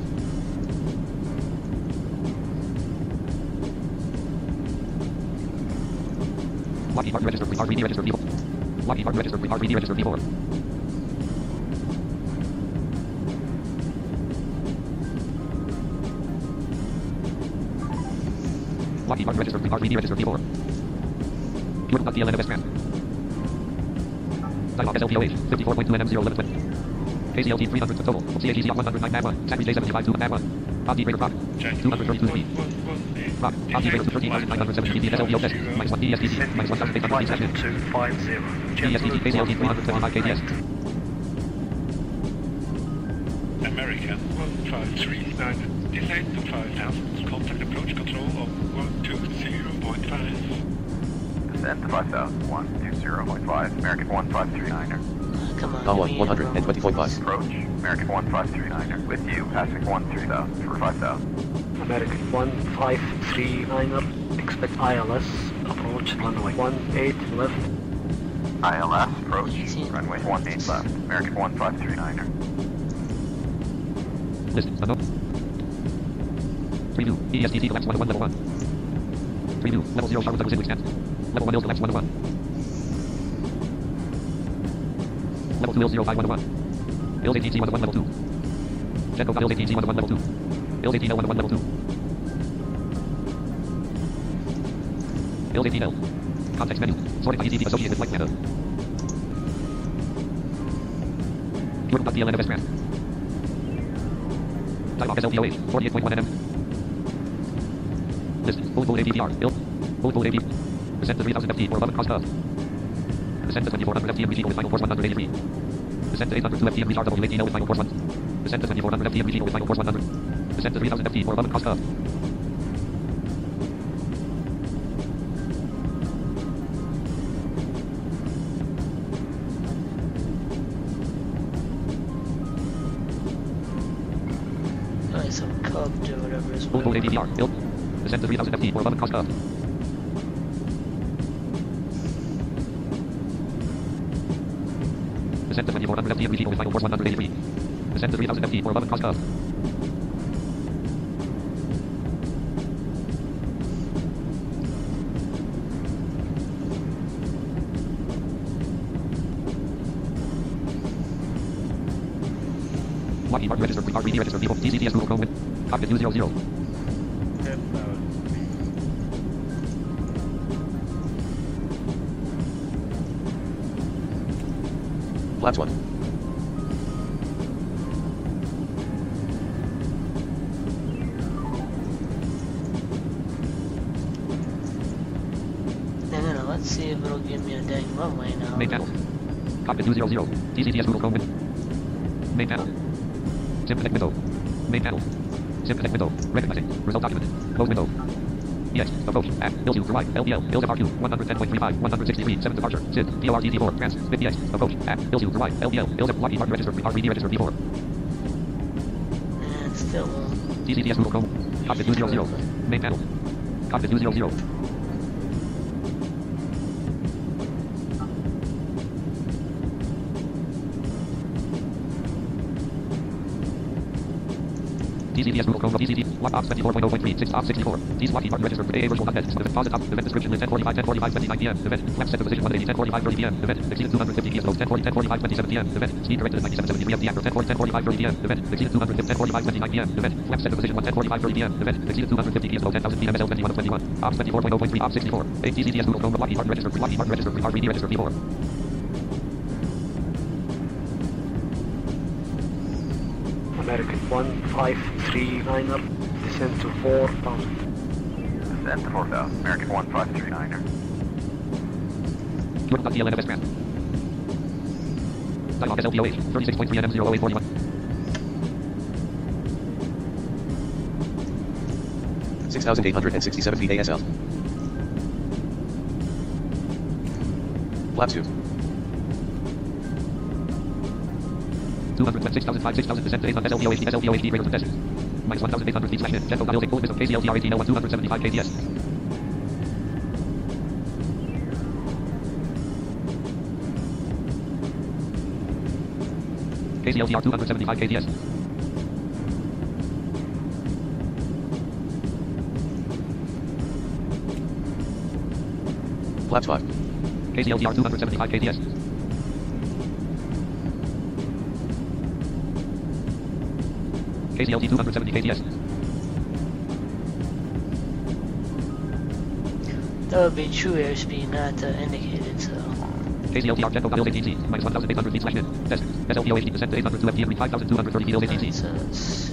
Lockheed Martin registered R V D registered V four. Lockheed Martin registered R V D registered V four. Lockheed Martin registered R V D registered V four. Pure D L N F S Tran. Dialog S L P O H fifty-four point two N M zero eleven twenty. K C L T three hundred total. C A G C one hundred nine Nav one. Sandwich J seventy-five two Nav one. Opti Raider Rock. two hundred thirty-two speed. Rock. Opti Raider thirteen thousand nine hundred seventy feet. S L P O test. Minus one D S T C. Minus one thousand eight hundred feet. Slash net. two five zero. D S T C K C L T three hundred seventy-five K D S. American one five three nine. Descend to five thousand. Contact approach control of one two zero point five. Descend to five thousand. one two zero point five. American one five three niner. Come on. Don one, one hundred twenty point five. Approach. American one five three niner. With you. Passing one three thousand for five thousand. American one five three niner. Expect I L S. Approach runway one eight left. I L S. Approach. Runway one eight left. American one five three niner. Distance unknown. Preview. E S T C collapse one oh one level one. Preview. Level zero Charlotte level zero extent. Level one Hills collapse one oh one. Level two Hills zero five one oh one. Hills eighteen G one oh one level two. Genco Hills eighteen G one oh one level two. Hills eighteen L one oh one level two. Hills eighteen L. Context menu. Sorted by E C T associated flight data. Pure D L N F S Tran. Dialog S L P O H forty-eight point one N M. List. Full full A P P R. Ill. Full full A P. Descent to three thousand F T or above cost of. Descent to twenty-four hundred F T M V G with final force one hundred eighty-three. Descent to eight hundred two F T M V R W eighteen L with final force one. Descent to twenty-four hundred F T M V G with final force one hundred. Descent to three thousand F T or above cost of. Alright, so cubbed or whatever is Full full A P P R. Ill. Descent to three thousand F T or above cost of. Descent to twenty-four hundred F T M V G with final force one hundred eighty-three. Descent to three thousand F T or above cost of. Lockheed Martin registered R V D registered people. D C T S Google Chrome with cockpit two zero zero. Flaps one. No, no, no, let's see if it'll give me a dang runway now. Main panel. Cockpit two zero zero. D C T S Google Chrome with. Main panel. Sim connect window. Main panel. Sim connect window. Recognizing. Result document. Close window. Yes. Approach. At. Hills U. Right. L P L. Hills F R Q. one ten point three five. one sixty-three. seven departure. S I D. D O R T T four. Trans. fifty X. Approach. At. Hills U. Right. L P L. Hills F. Lockheed Martin registered. R V D registered V four. And still won't. D C T S Google Chrome. Cockpit two zero zero. Main panel. Cockpit two zero zero. D C T S Google Chrome. D C T. Lock ops twenty-four point oh point three. six ops sixty-four. D C Lockheed Martin registered for A A virtual dot net. Deposit up. Event description. ten forty-five. ten forty-five. twenty-nine P M. Event. Flaps set to position one eighty. ten forty-five. thirty P M. Event. Exceeded two hundred fifty P M. ten forty. ten forty-five. twenty-seven P M. Event. Speed directed at ninety-seven seventy-three F T after ten forty. ten forty-five. thirty P M. Event. Exceeded two hundred fifty. ten forty-five. twenty-nine P M. Event. Flaps set to position one. ten forty-five. thirty P M. Event. Exceeded two hundred fifty P M. ten thousand P M. S L twenty-one of twenty-one. Ops twenty-four point oh point three. Ops sixty-four. A D C T S Google Chrome. Lockheed Martin registered. Lockheed Martin registered. R V D registered V four. American one five three niner. Descend to four thousand. Descend to four thousand. American one five three niner. Pure D L N F S Tran. Dialog S L P O H thirty-six point three N M zero oh eight forty-one. six thousand eight hundred sixty-seven feet A S L. Flaps two. two hundred six thousand five, six thousand descent to eight hundred S L P O H D, S L P O H D greater than descent. Minus one thousand eight hundred feet slash net. Genco Hills eight full missile K C L T R eighteen L one two seventy-five K D S. K C L T R two seventy-five K T S. Flaps five. K C L T R two seventy-five K T S. K C L T two seventy K T S. That would be true airspeed, not uh, indicated, so. K C L T R Jet Bill eighteen C, minus one thousand eight hundred feet slash net. Test. S L P O eighty percent to eight hundred two F T M, five thousand two hundred thirty feet eighteen C. So it's...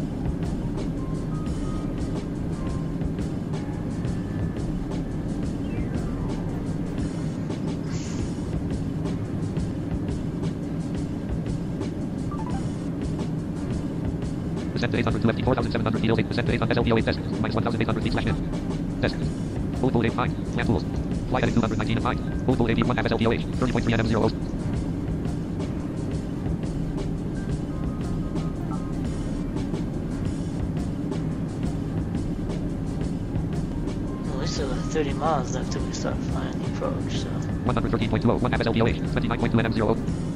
Descent to eight hundred two F T, four thousand seven hundred feet, eight percent to eight hundred S L P O eight test, minus one thousand eight hundred feet slash net. Test. Full full eight fine. Land tools. Flight heading two hundred nineteen and fine. Full full A V one half S L P O H, thirty point three N M zero. Well, we still got thirty miles left till we start flying the approach, so. one hundred thirteen point two oh, one half S L P O H, twenty-nine point two N M zero.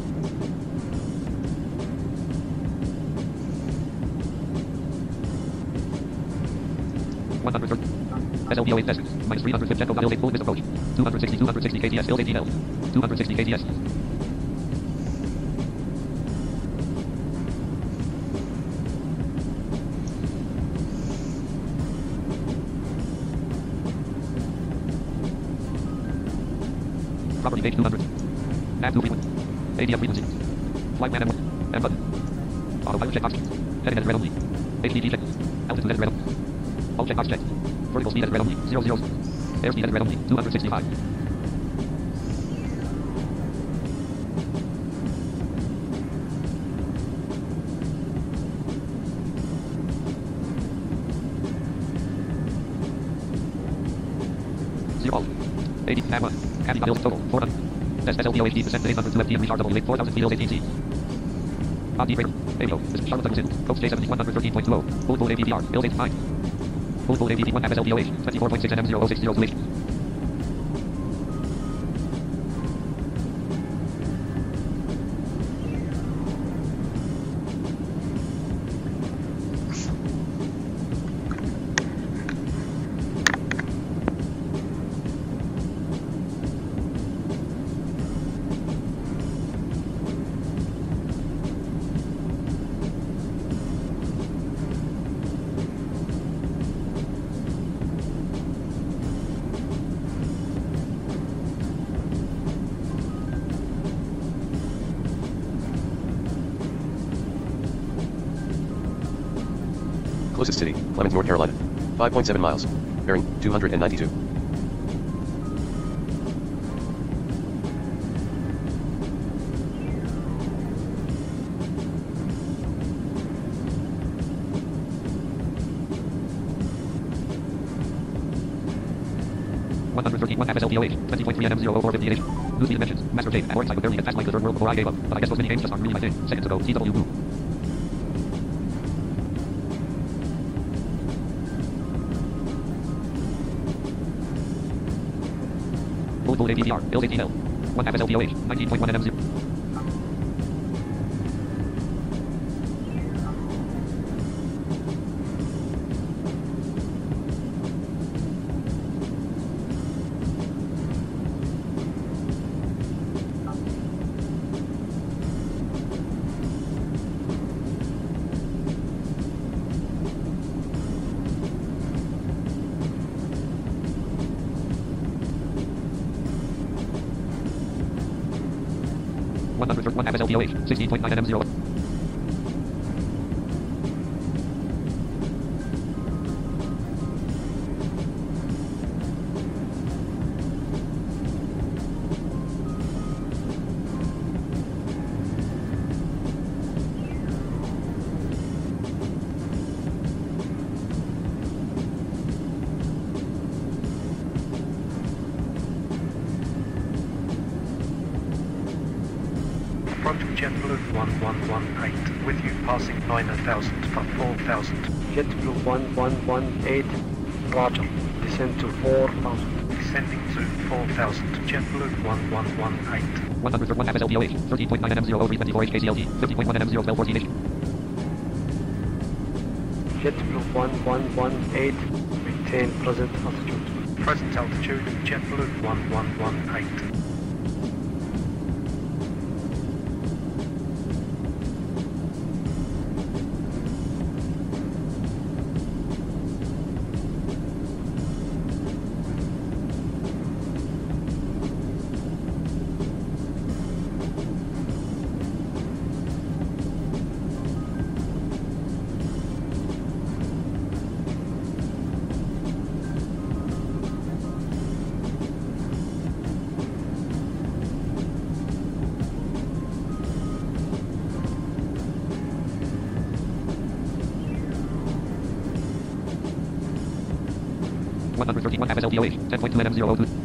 one hundred thirty. S L P O eight test, minus three hundred fifty Jet Bill eight full missed approach. two hundred sixty, two hundred sixty K T S, L eighteen L. two hundred sixty K T S. Property page two hundred. Nav two frequency. A D M frequency. Flight plan M one. M button. Autopilot check box. Heading as red only. H D G check. Altitude as red only. All check box checked. Vertical speed as red only. Zero zero. Airspeed as red only. two hundred sixty-five. Zero. eighty. Nav one. Happy miles total. four hundred. Test S L P O H D percent to eight hundred two F T M. Recharge double eight. four thousand feet. eighteen C. On D radar. A V O. This is Charlotte Douglas in. Coach J seventy one thirteen point two oh. Full full A V P R. Build eight nine. Full full A V P one half S L P O H. twenty-four point six N M zero six zero two H. Closest city, Clemens, North Carolina. five point seven miles. Bearing, two hundred ninety-two. one hundred thirteen, one half S L P O H, twenty point three N M zero four fifty-eight H. Newsfeed dimensions, Master Jade, at Warwick barely get past like the third world before I gave up. But I guess those mini games just aren't really my thing. Seconds ago, T W Blue. Full full A V P R, Build eighteen L. one half S L P O H, nineteen point one N M zero. one hundred one half S L P O H, sixteen point nine N M zero. Approach JetBlue one one one eight, with you passing nine thousand for four thousand. JetBlue one one one eight, Roger. Descend to four thousand. Descending to four thousand. JetBlue one one one eight. one hundred one F S L P O H, thirteen point nine M zero three twenty-four H K C L T, fifty point one M zero twelve fourteen H. JetBlue one one one eight. Maintain present altitude. Present altitude, JetBlue one one one eight. one hundred thirteen F S L P O H, ten point two M zero two.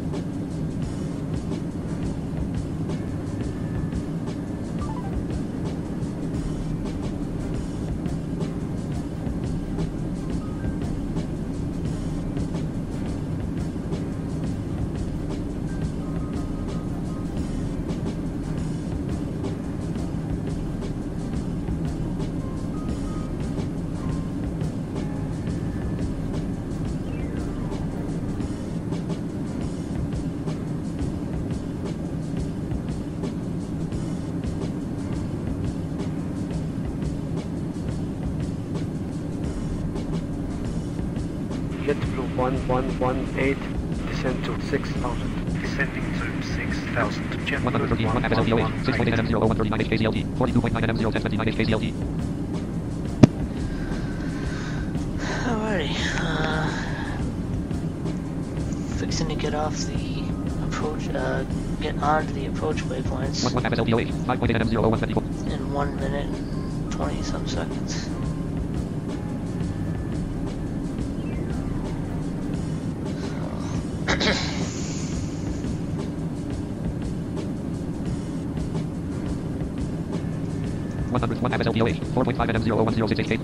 JetBlue one one one eight. Descend to six thousand. Descending to six thousand. JetBlue one hundred thirteen F S L P O H, six point eight M zero one thirty-nine H K C L T, forty-two point nine M zero ten twenty-nine H K C L T. Alrighty. Uh, fixing to get off the approach, uh, get onto the approach waypoints. one one F S L P O H, five point eight M zero one twenty-four. In one minute and twenty some seconds. one hundred one F S L P O H, four point five M zero one zero six H K.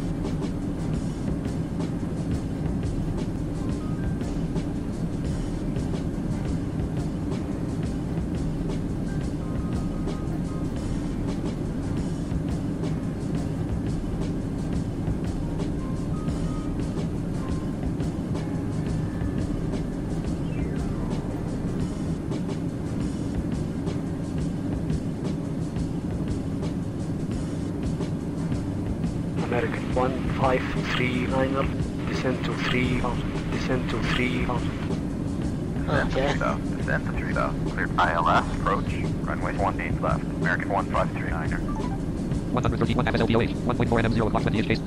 American one five three niner. Descend to three thousand. Descend to three thousand. Okay. South, descend to three south. Clear I L S, approach, runway one eight left. American one five three niner. one hundred thirty-one F S L P O H, one point four M zero clock twenty H K.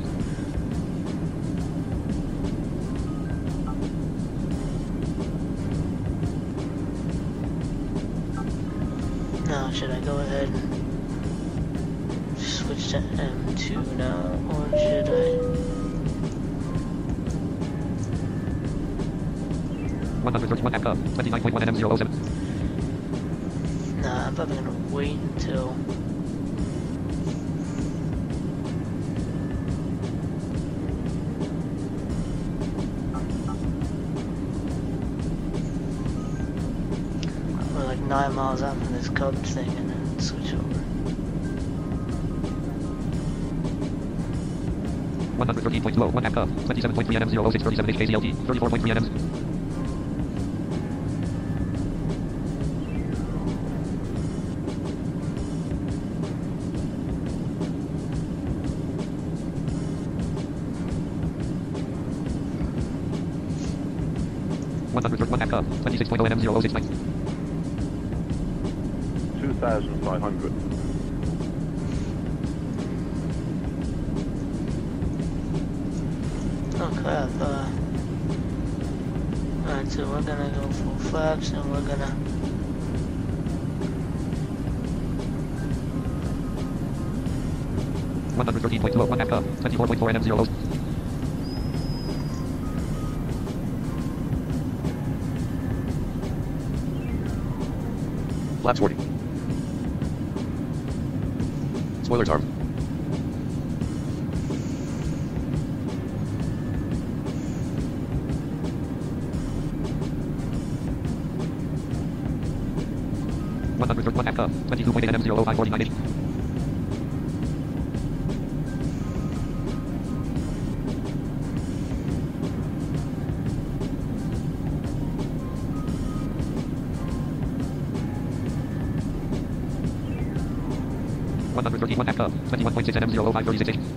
Now, should I go ahead and switch to M two now, or should I? one hundred thirty-one F Cub, twenty-nine point one M zero seven. Nah, I'm probably gonna wait until. We're like nine miles out from this Cub thing and then switch over. one hundred thirteen point two oh one F Cub, twenty-seven point three M zero six thirty-seven H K C L T, thirty-four point three M. one hundred thirty-one F Cub, twenty-six point oh M zero six nine. two thousand five hundred. Oh crap, uh... Alright, so we're gonna go full flaps and we're gonna... one hundred thirteen point two oh one F Cub, twenty-four point four M zero. Flaps forty. Spoilers arm. one hundred thirty-one at curve, twenty-two point eight meters, zero five forty-nine H. one hundred thirty-one at curve, twenty-one point six meters, zero five thirty-six H.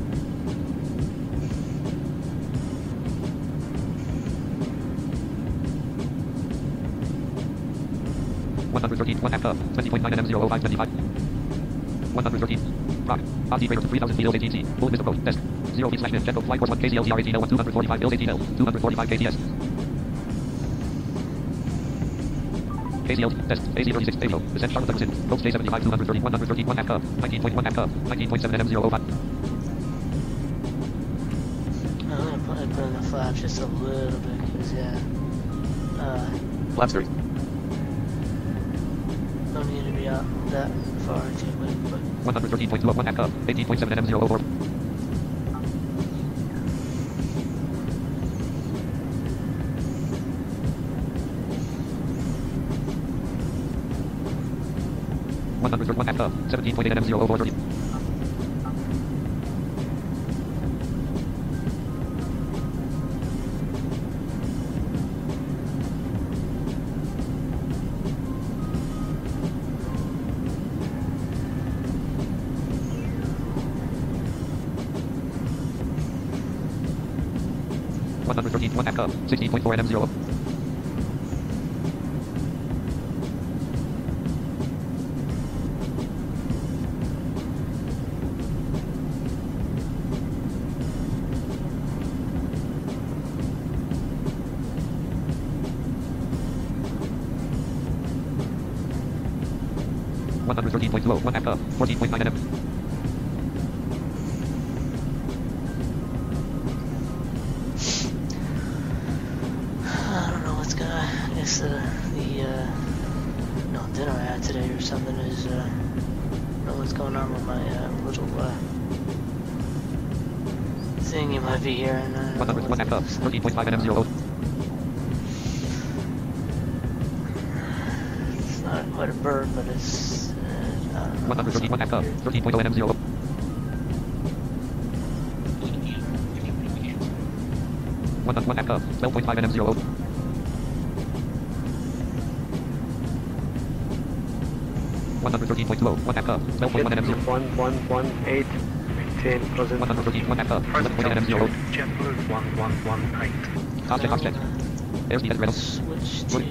one hundred thirty-one at curve, twenty point nine meters, zero five twenty-five. one hundred thirteen. Rock. Body radar to three thousand feet, A T C. Full missile approach. Desk. zero feet slash min. Jet flight course one K C L Z R eighteen L one two forty-five Bills eighteen L. two forty-five K T S. K C L. Desk. A Z thirty-six. Avo. Descent Charlotte City. Coach J seventy-five two thirty. one thirty-one at curve. nineteen point one at curve. nineteen point seven meters, zero five. I'm gonna put, I put in the flaps just a little bit, because, yeah. Uh, Flaps thirty. don't need to be out that far too quick, but. one thirteen point two one at curve. eighteen point seven meters, zero four. one thirty-one at curve. seventeen point eight meters, zero four thirty. one thirteen one at curve. sixteen point four meters, zero. one thirteen point two one at curve. fourteen point nine meters. I don't know what's gonna. I guess uh, the uh, no dinner I had today or something is. Uh, I don't know what's going on with my uh, little uh, thing you might be hearing. Uh, one thirteen one at curve. thirteen point five meters, zero. It's not quite a bird, but it's. Uh, I don't know. one thirteen one at curve. thirteen point zero meters, zero. one one at curve. twelve point five meters, zero. one thirteen point two one at curve. twelve point one meters, zero. one one one eight. Maintain present. one thirteen one at curve. eleven point eight meters, zero. JetBlue one one one eight. Object, object. Airspeed at red only. Switch to.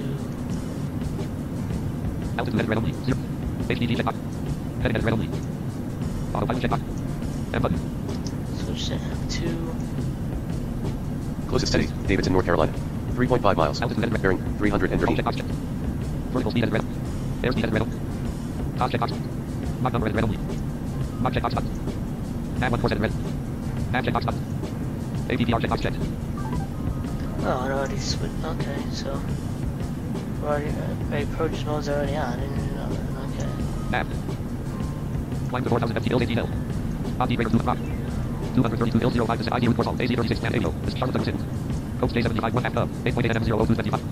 Altitude at red only. Zero. H D G check box. Heading at red only. Autopilot check box. M button. Switch to M two. Closest city, Davidson, North Carolina. three point five miles. Altitude at red. Bearing three hundred thirty. Check box check. Vertical speed at red. Airspeed at red only. Top check box. Mach number at red only. Mach check box button. Nav one course at red. Nav check box button. A P P R check box checked. Oh, it already switched. Okay, so. We're already. Uh, approach mode's already on. I didn't even know that. Okay. Nav. Climb to four thousand F T Bills eighteen L. Body radar to the rock. two thirty-two Bills zero five descent I D route course all. A Z thirty-six plan Avo. This is Charlotte City. Coach J seventy-five one at curve. eight point eight meters, zero two twenty-five.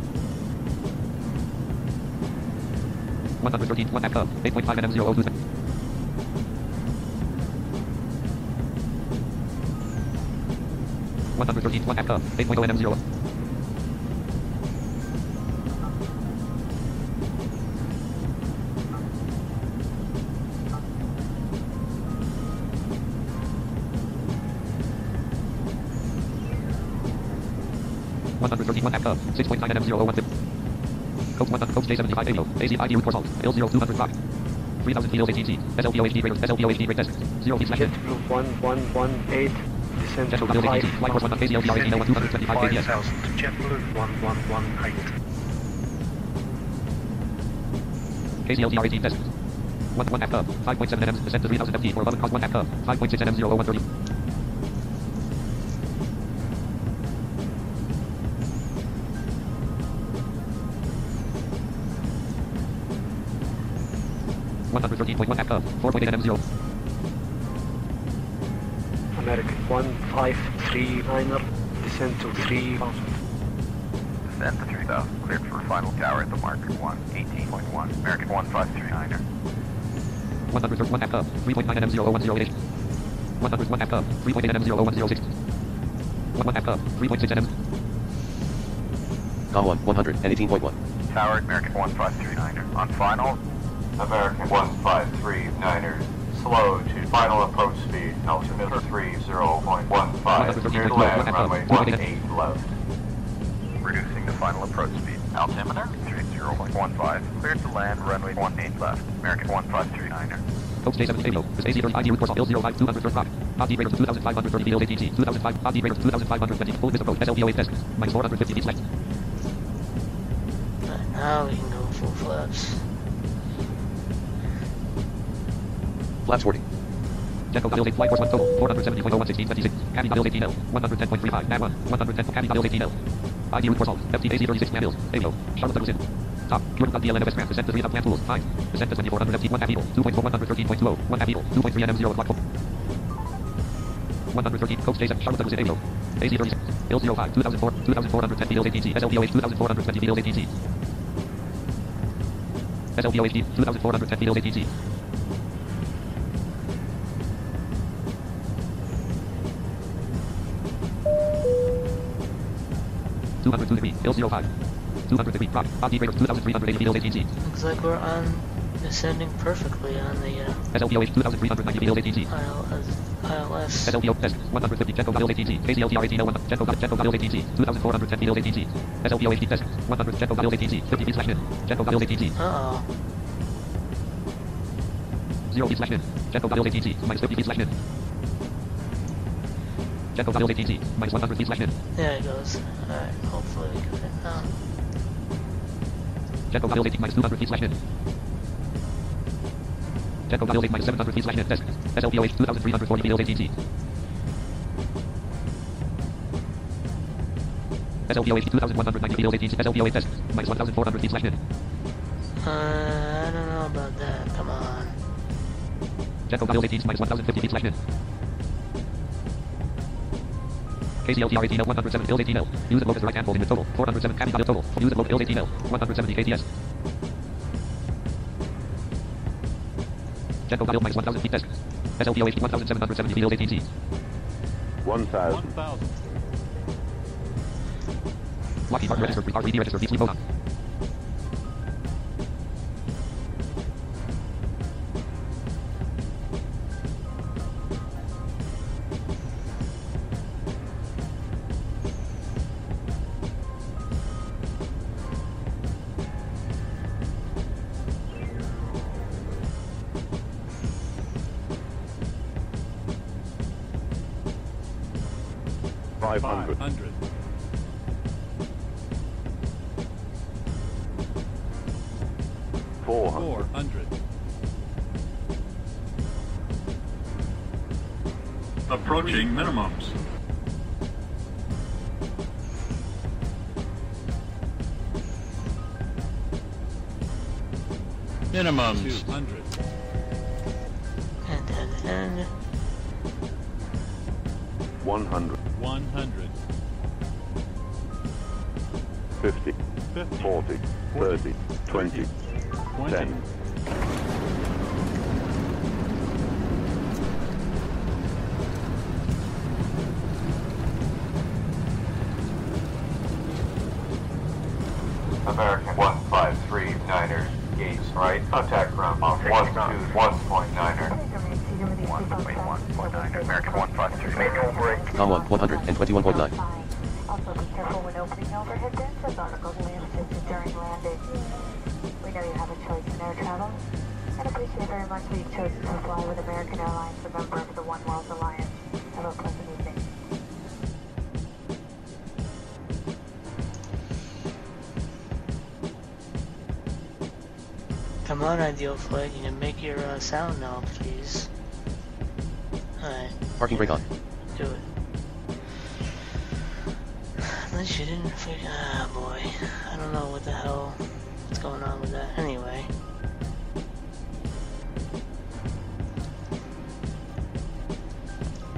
one thirteen one at curve. eight point five meters, zero two twenty-five. one thirteen one at curve. eight point zero meters, zero. one thirteen one at curve. six point nine meters, zero one. Coach one Coach J seventy-five Avo. A Z I D route course all. L zero two hundred five. three thousand feet, Hills A T C. S L P O H D radar. S L P O H D radar test. zero feet slash min. JetBlue one one one eight. Descent Jet to Hills A five T C. Flight course one K C L Z R eighteen L one two twenty-five K T S. JetBlue one one one eight. K C L Z R eighteen test. one one at curve. five point seven meters. Descent to three thousand F T or above and cross one at curve. five point six meters, zero one thirty. one thirteen point one at curve. four point eight meters, zero. American one five three niner. Descent to three thousand. descend to three thousand. Cleared for final tower at the marker one eighteen point one. American one five three niner. one hundred one half cub, three point nine N M zero oh one zero eight. one hundred one half cub, three point eight N M zero oh one zero six. one one half cub, three point six N M. Com one, one hundred eighteen point one. Tower, American one five three niner. On final. American one five three niner. Slow to final approach speed. Altimeter three zero point one five. Clear to land, runway one eight left. Reducing the final approach speed. Altimeter three zero point one five. Cleared to land, runway one eight left. American one five three niner. Coach J seven Radio. This A C thirty I D with course on L zero five two hundred third rock. Pod D radar to two thousand five hundred thirty feet A T G. two thousand five, Pod D radar to two thousand five hundred twenty. Full miss approach. S L P O eight test. Minus four hundred fifty feet left. Right, now we can go full flaps. Flaps forty. Jetco Bill eight flight force one total. four hundred seventy point oh one sixteen twenty-six. Cabby Bill eighteen L. one hundred ten point three five. Nav one. one hundred ten. Cabby Bill eighteen L. I D with course alt. F T A C thirty-six Hills. Ayo. Charlotte Douglas in. Top. Pure D L N F S ramp. Descent to three up plan tools. Time. Descent to twenty-four hundred F T. one half evil. two point four one hundred thirteen point two oh. one half evil. two point three N M zero o'clock. one hundred thirteen. Coach J seven. Charlotte Douglas in. Ayo. A C thirty-six. Hill zero five. two thousand four. two thousand four hundred ten feet A T G. S L P O H two thousand four hundred twenty feet A T G. S L P O H D two thousand four hundred ten feet A T G. two hundred two degree, Hill zero five. two hundred degree, rock, Pod D radar two thousand three hundred eighty feet A T G. Looks like we're on descending perfectly on the uh, S L P O H two thousand three hundred ninety feet A T G. I L S. S L P O test one hundred fifty Jetco Bill A T G. K C L T R eighteen L one. Jetco Jetco Bill A T G. two thousand four hundred ten feet A T G. S L P O H D test one hundred Jetco Bill A T G. fifty feet slash min. Jetco Bill A T G. Uh oh. zero feet slash min. Jetco Bill A T G. Minus fifty feet slash min. Jetco Bill A T G. Minus one hundred feet slash min. There it goes. Alright, hopefully we can fit down. Jetco Bill A T G minus two hundred feet slash min. Jetco Bill A T G minus seven hundred feet slash min. Test. S L P O H two thousand three hundred forty feet A T G. S L P O H two thousand one hundred ninety feet A T G. S L P O H test. Minus one thousand four hundred feet slash min. Uh, I don't know about that. Come on. Jetco Bill A T G minus one thousand fifty feet slash min. K C L T R eighteen L one hundred seven Hills eighteen L. Use and locus right hand holding the total. four hundred seven Cabby Bill total. Use and locus Hills eighteen L. one hundred seventy K T S. Jetco Bill minus one thousand feet test. S L P O H one thousand seven hundred seventy feet A T G. one thousand. Lockheed Martin registered. R V D registered. Deep sleep mode on. five hundred. four hundred. Approaching minimums. Minimums. And, and, and. one hundred. one hundred. fifty. fifty. forty. thirty. twenty. ten. American one five three niner. Gates right. Contact ground off one two one point niner. one twenty-one point nine. American one five three. Manual brake. Com one, one hundred twenty-one point nine. Also be careful when opening overhead bins as articles may have shifted during landing. We know you have a choice in air travel and appreciate very much that you've chosen to fly with American Airlines, a member of the One World Alliance. Have a pleasant evening. Come on, Ideal Flight, you can make your uh, sound now, please. Alright. Parking brake on. Do it. At least you didn't figure. Ah, boy. I don't know what the hell what's going on with that. Anyway.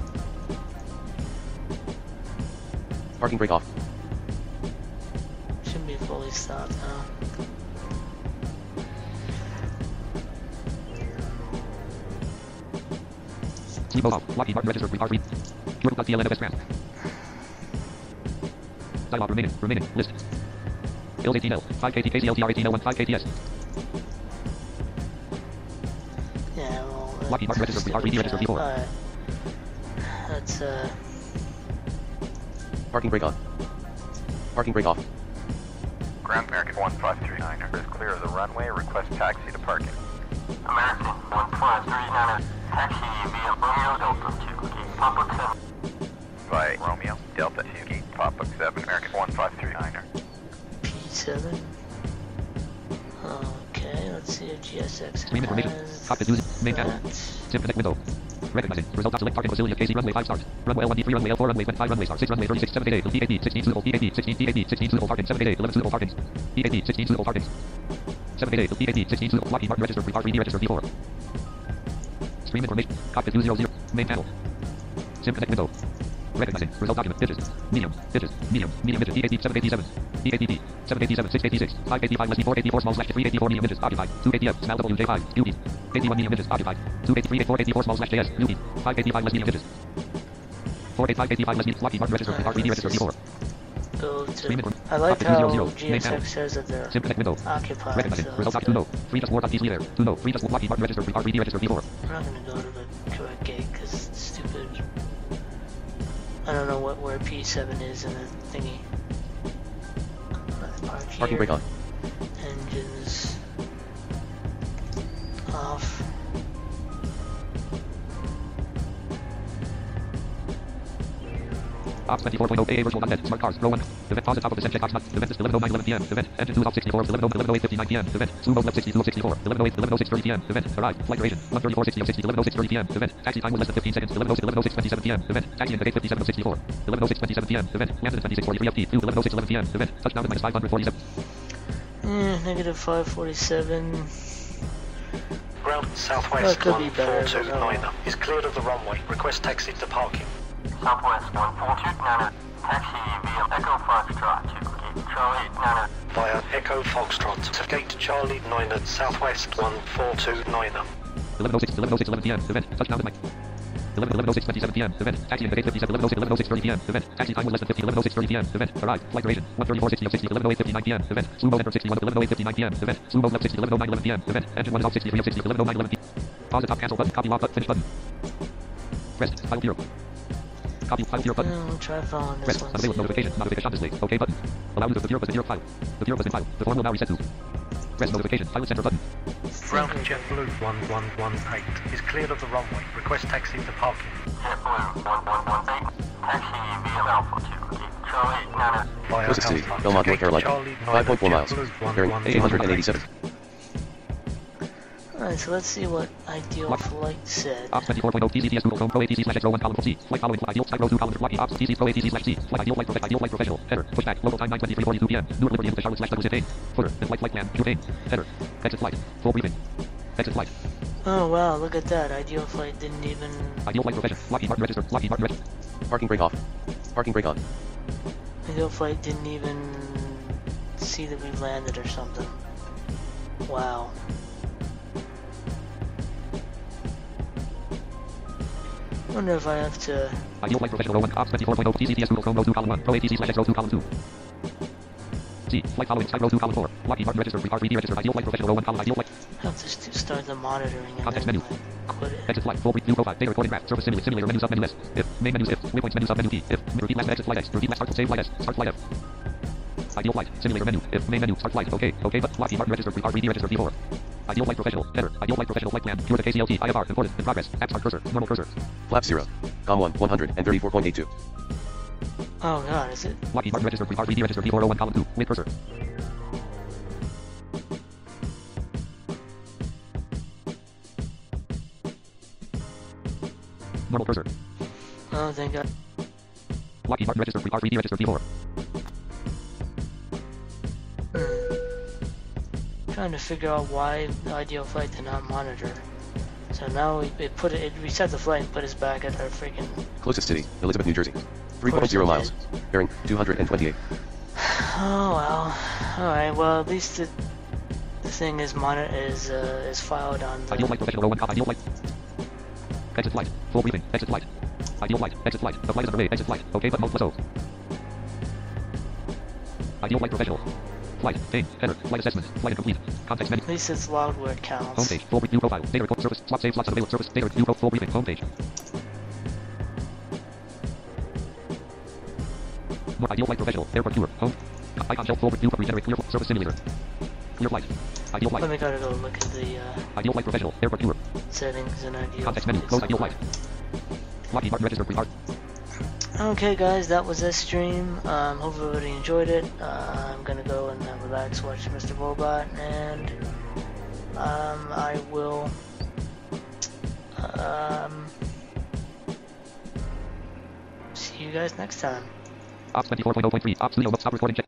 Parking brake off. stop now. Sleep off. Lockheed Martin registered retard read. T L N F S grant. Dialog remaining. Remaining. List. I L S eighteen L. five K T K C L T R eighteen L one five K T S. Yeah, well... Lockheed Martin registered retard read registered V four. Alright. That's, uh... Parking brake on. Parking brake off. Ground American one five three nine is clear of the runway. Request taxi to parking. American one five three nine, taxi via Romeo Delta to Gate Papa seven. By Romeo Delta to Gate Papa seven, American one five three nine. P seven. Okay, let's see if G S X Stream information. has Cockpit using main panel. Sim connect window. Recognizing. Result dot select parking facility K C runway five start. Runway L one D three runway L four runway five runway start six runway thirty-six seven eight eight P eight sixteen suitable P eight sixteen P eight sixteen suitable parking seven eight eight eleven suitable parkings P eight sixteen suitable parkings seven eight eight P eight sixteen suitable Lockheed Martin registered retard read registered V four. Stream information. Cockpit two zero zero. Main panel. Sim connect window. Recognizing. Result document. Digits. Medium. Digits. Medium. Medium digit. P eight seven eight seven. P eight P. seven eight seven. six eight six. five eight five less four eight four small slash three eight four medium digits. Occupied. two eight F. Small W J five. U B. eighty-one medium digits. Occupied. two eight three eight four eight four small slash J S. U B. five eight five less medium digits. four eight five eight five less medium. Lockheed Martin registered retard read registered V four. Go to... Stream inform- I like Cockpit how two zero zero. G Main S panel. X says that they're Sim connect window. occupied, Recognizing. so Result that's doc two no. good. three just war dot P C there. two no. three just Lockheed Martin registered retard read registered V four. I'm not gonna go to the correct gate because it's stupid. I don't know what where P seven is in the thingy. Let's park here. Parking brake on. Engines off. Ops twenty-four point oh A A virtual content. Smart cars. Row one. Event pause at top of the set checkbox. Event is eleven oh nine eleven P M. Event engine two off sixty-four. eleven oh eight fifty-nine P M. Event zoom mode left sixty-two sixty-four. eleven oh eight eleven oh six thirty P M. Event arrive. Flight duration one thirty-four sixty of sixty. eleven oh six thirty P M. Event taxi time was less than fifteen seconds. eleven oh six twenty-seven P M. Event taxi in the gate fifty-seven of sixty-four. eleven oh six twenty-seven P M. Event landed at twenty-six forty-three F T. two eleven oh six eleven P M. Event touchdown at minus five hundred forty-seven. Eh, negative five forty-seven. Ground Well, Southwest it could be one better, four two but, nine is cleared of the runway. Request taxi to parking. Southwest one four two nine, taxi via Echo Foxtrot to Gate Charlie nine. Via Echo Foxtrot to Gate Charlie nine at Southwest one four two nine. eleven oh six eleven oh six eleven P M. Event touchdown at Mike. eleven oh six twenty-seven P M. Event taxi in the gate fifty-seven. eleven oh six eleven oh six thirty P M. Event taxi time was less than fifty. eleven oh six thirty P M. Event arrive. Flight duration one thirty-four sixty of sixty. eleven oh eight fifty-nine P M. Event zoom mode enter sixty-one. eleven oh eight fifty-nine P M. Event zoom mode left sixty. eleven oh nine eleven P M. Event engine one is off sixty-three of sixty. eleven oh nine eleven P M. Pause at top cancel button. Copy log button. Finish button. Rest. File zero. Copy file zero button. I'll try following this Rest. one. Unavailable notification. Notification display. OK button. Allow use of the zero plus the zero file. The zero plus the file. The form will now reset to. Rest notification. Pilot center button. Ground JetBlue one one one eight is cleared of the runway. Request taxi to parking. JetBlue one one one eight, taxi via Alpha to Gate Charlie nine. Via Closest city, Alpha Belmont, to North Gate Carolina. Charlie five point four nine, miles. JetBlue Bearing one one eight one eight. eighty-seven. Alright, so let's see what ideal What? flight said. Ops twenty-four point oh T C T S Google Chrome Pro A T C slash X row one column C. Flight following flight ideal site row two column Lockheed Ops T C Pro A T C slash C. Flight ideal flight professional ideal flight professional. Header. Pushback. Local time nine twenty-three forty-two P M. Newark Liberty into Charlotte slash Douglas Dane. Footer. And flight flight plan. Dupain. Header. Exit flight. Full briefing. Exit flight. Oh wow, look at that. Ideal flight didn't even... Ideal flight professional. Lockheed Martin registered. Lockheed Martin registered. Parking brake off. Parking brake on. Ideal flight didn't even see that we landed or something. Wow. Wonder if I have to... Ideal flight professional row one. Ops twenty-four point oh T C T S Google Chrome row two column one. Pro A T C slash X row two column two. C. Flight following site row two column four. Lockheed Martin registered. Retard read registered. Ideal flight professional row one column ideal flight. have to st start the monitoring and Context then menu. like, quit it. Exit flight. Full brief. View profile. Data recording graph. Service simulator. Simulator menu sub menu S. If. Main menus if. Waypoints menu sub menu P. If. Repeat last exit flight X. Repeat last start save flight S. Start flight F. Ideal flight. Simulator menu. If. Main menu. Start flight. Okay. Okay. But Lockheed Martin registered. Retard read registered V four. Ideal flight professional. Header. Ideal flight professional flight plan. Pure the K C L T. I F R. Important. In progress. App start cursor. Normal cursor. Flap zero. Com one. one thirty-four point eight two. Oh god, is it? Lockheed Martin registered. Retard read registered V four oh one column two. With cursor. Normal cursor. Oh, thank god. Lockheed Martin registered. Retard read registered V four. Trying to figure out why the ideal flight did not monitor. So now we it put it, it reset the flight and put us back at our freaking. Closest city, Elizabeth, New Jersey. three point zero miles. Bearing two hundred twenty-eight. Oh well. Alright, well at least the, the thing is monitor is uh, is filed on the... Ideal flight professional oh one, ideal flight. Exit flight. Full briefing. Exit flight. Ideal flight. Exit flight. The flight is underway. Exit flight. Okay, but hold plus O. Ideal flight professional. Flight. Name. Header. Flight assessment. Flight incomplete. Context menu. At least it's loud where it counts. Homepage. Full view profile. Data record service. Slot save slots available. Service. Data view full briefing. Homepage. More ideal flight professional. Airport viewer. Home. Icon shelf. Full view of regenerate clear service simulator. Clear flight. Ideal flight. Let me gotta go look at the uh, ideal flight professional. Airport viewer. settings and ideal Context menu. Close ideal flight. Lockheed Martin registered pre-art. Okay guys, that was this stream. Um, hope everybody enjoyed it. Uh, I'm gonna go and uh, relax, watch Mister Robot, and um, I will um, see you guys next time. Ops twenty-four point oh point three. Ops Leo. Stop recording. Check.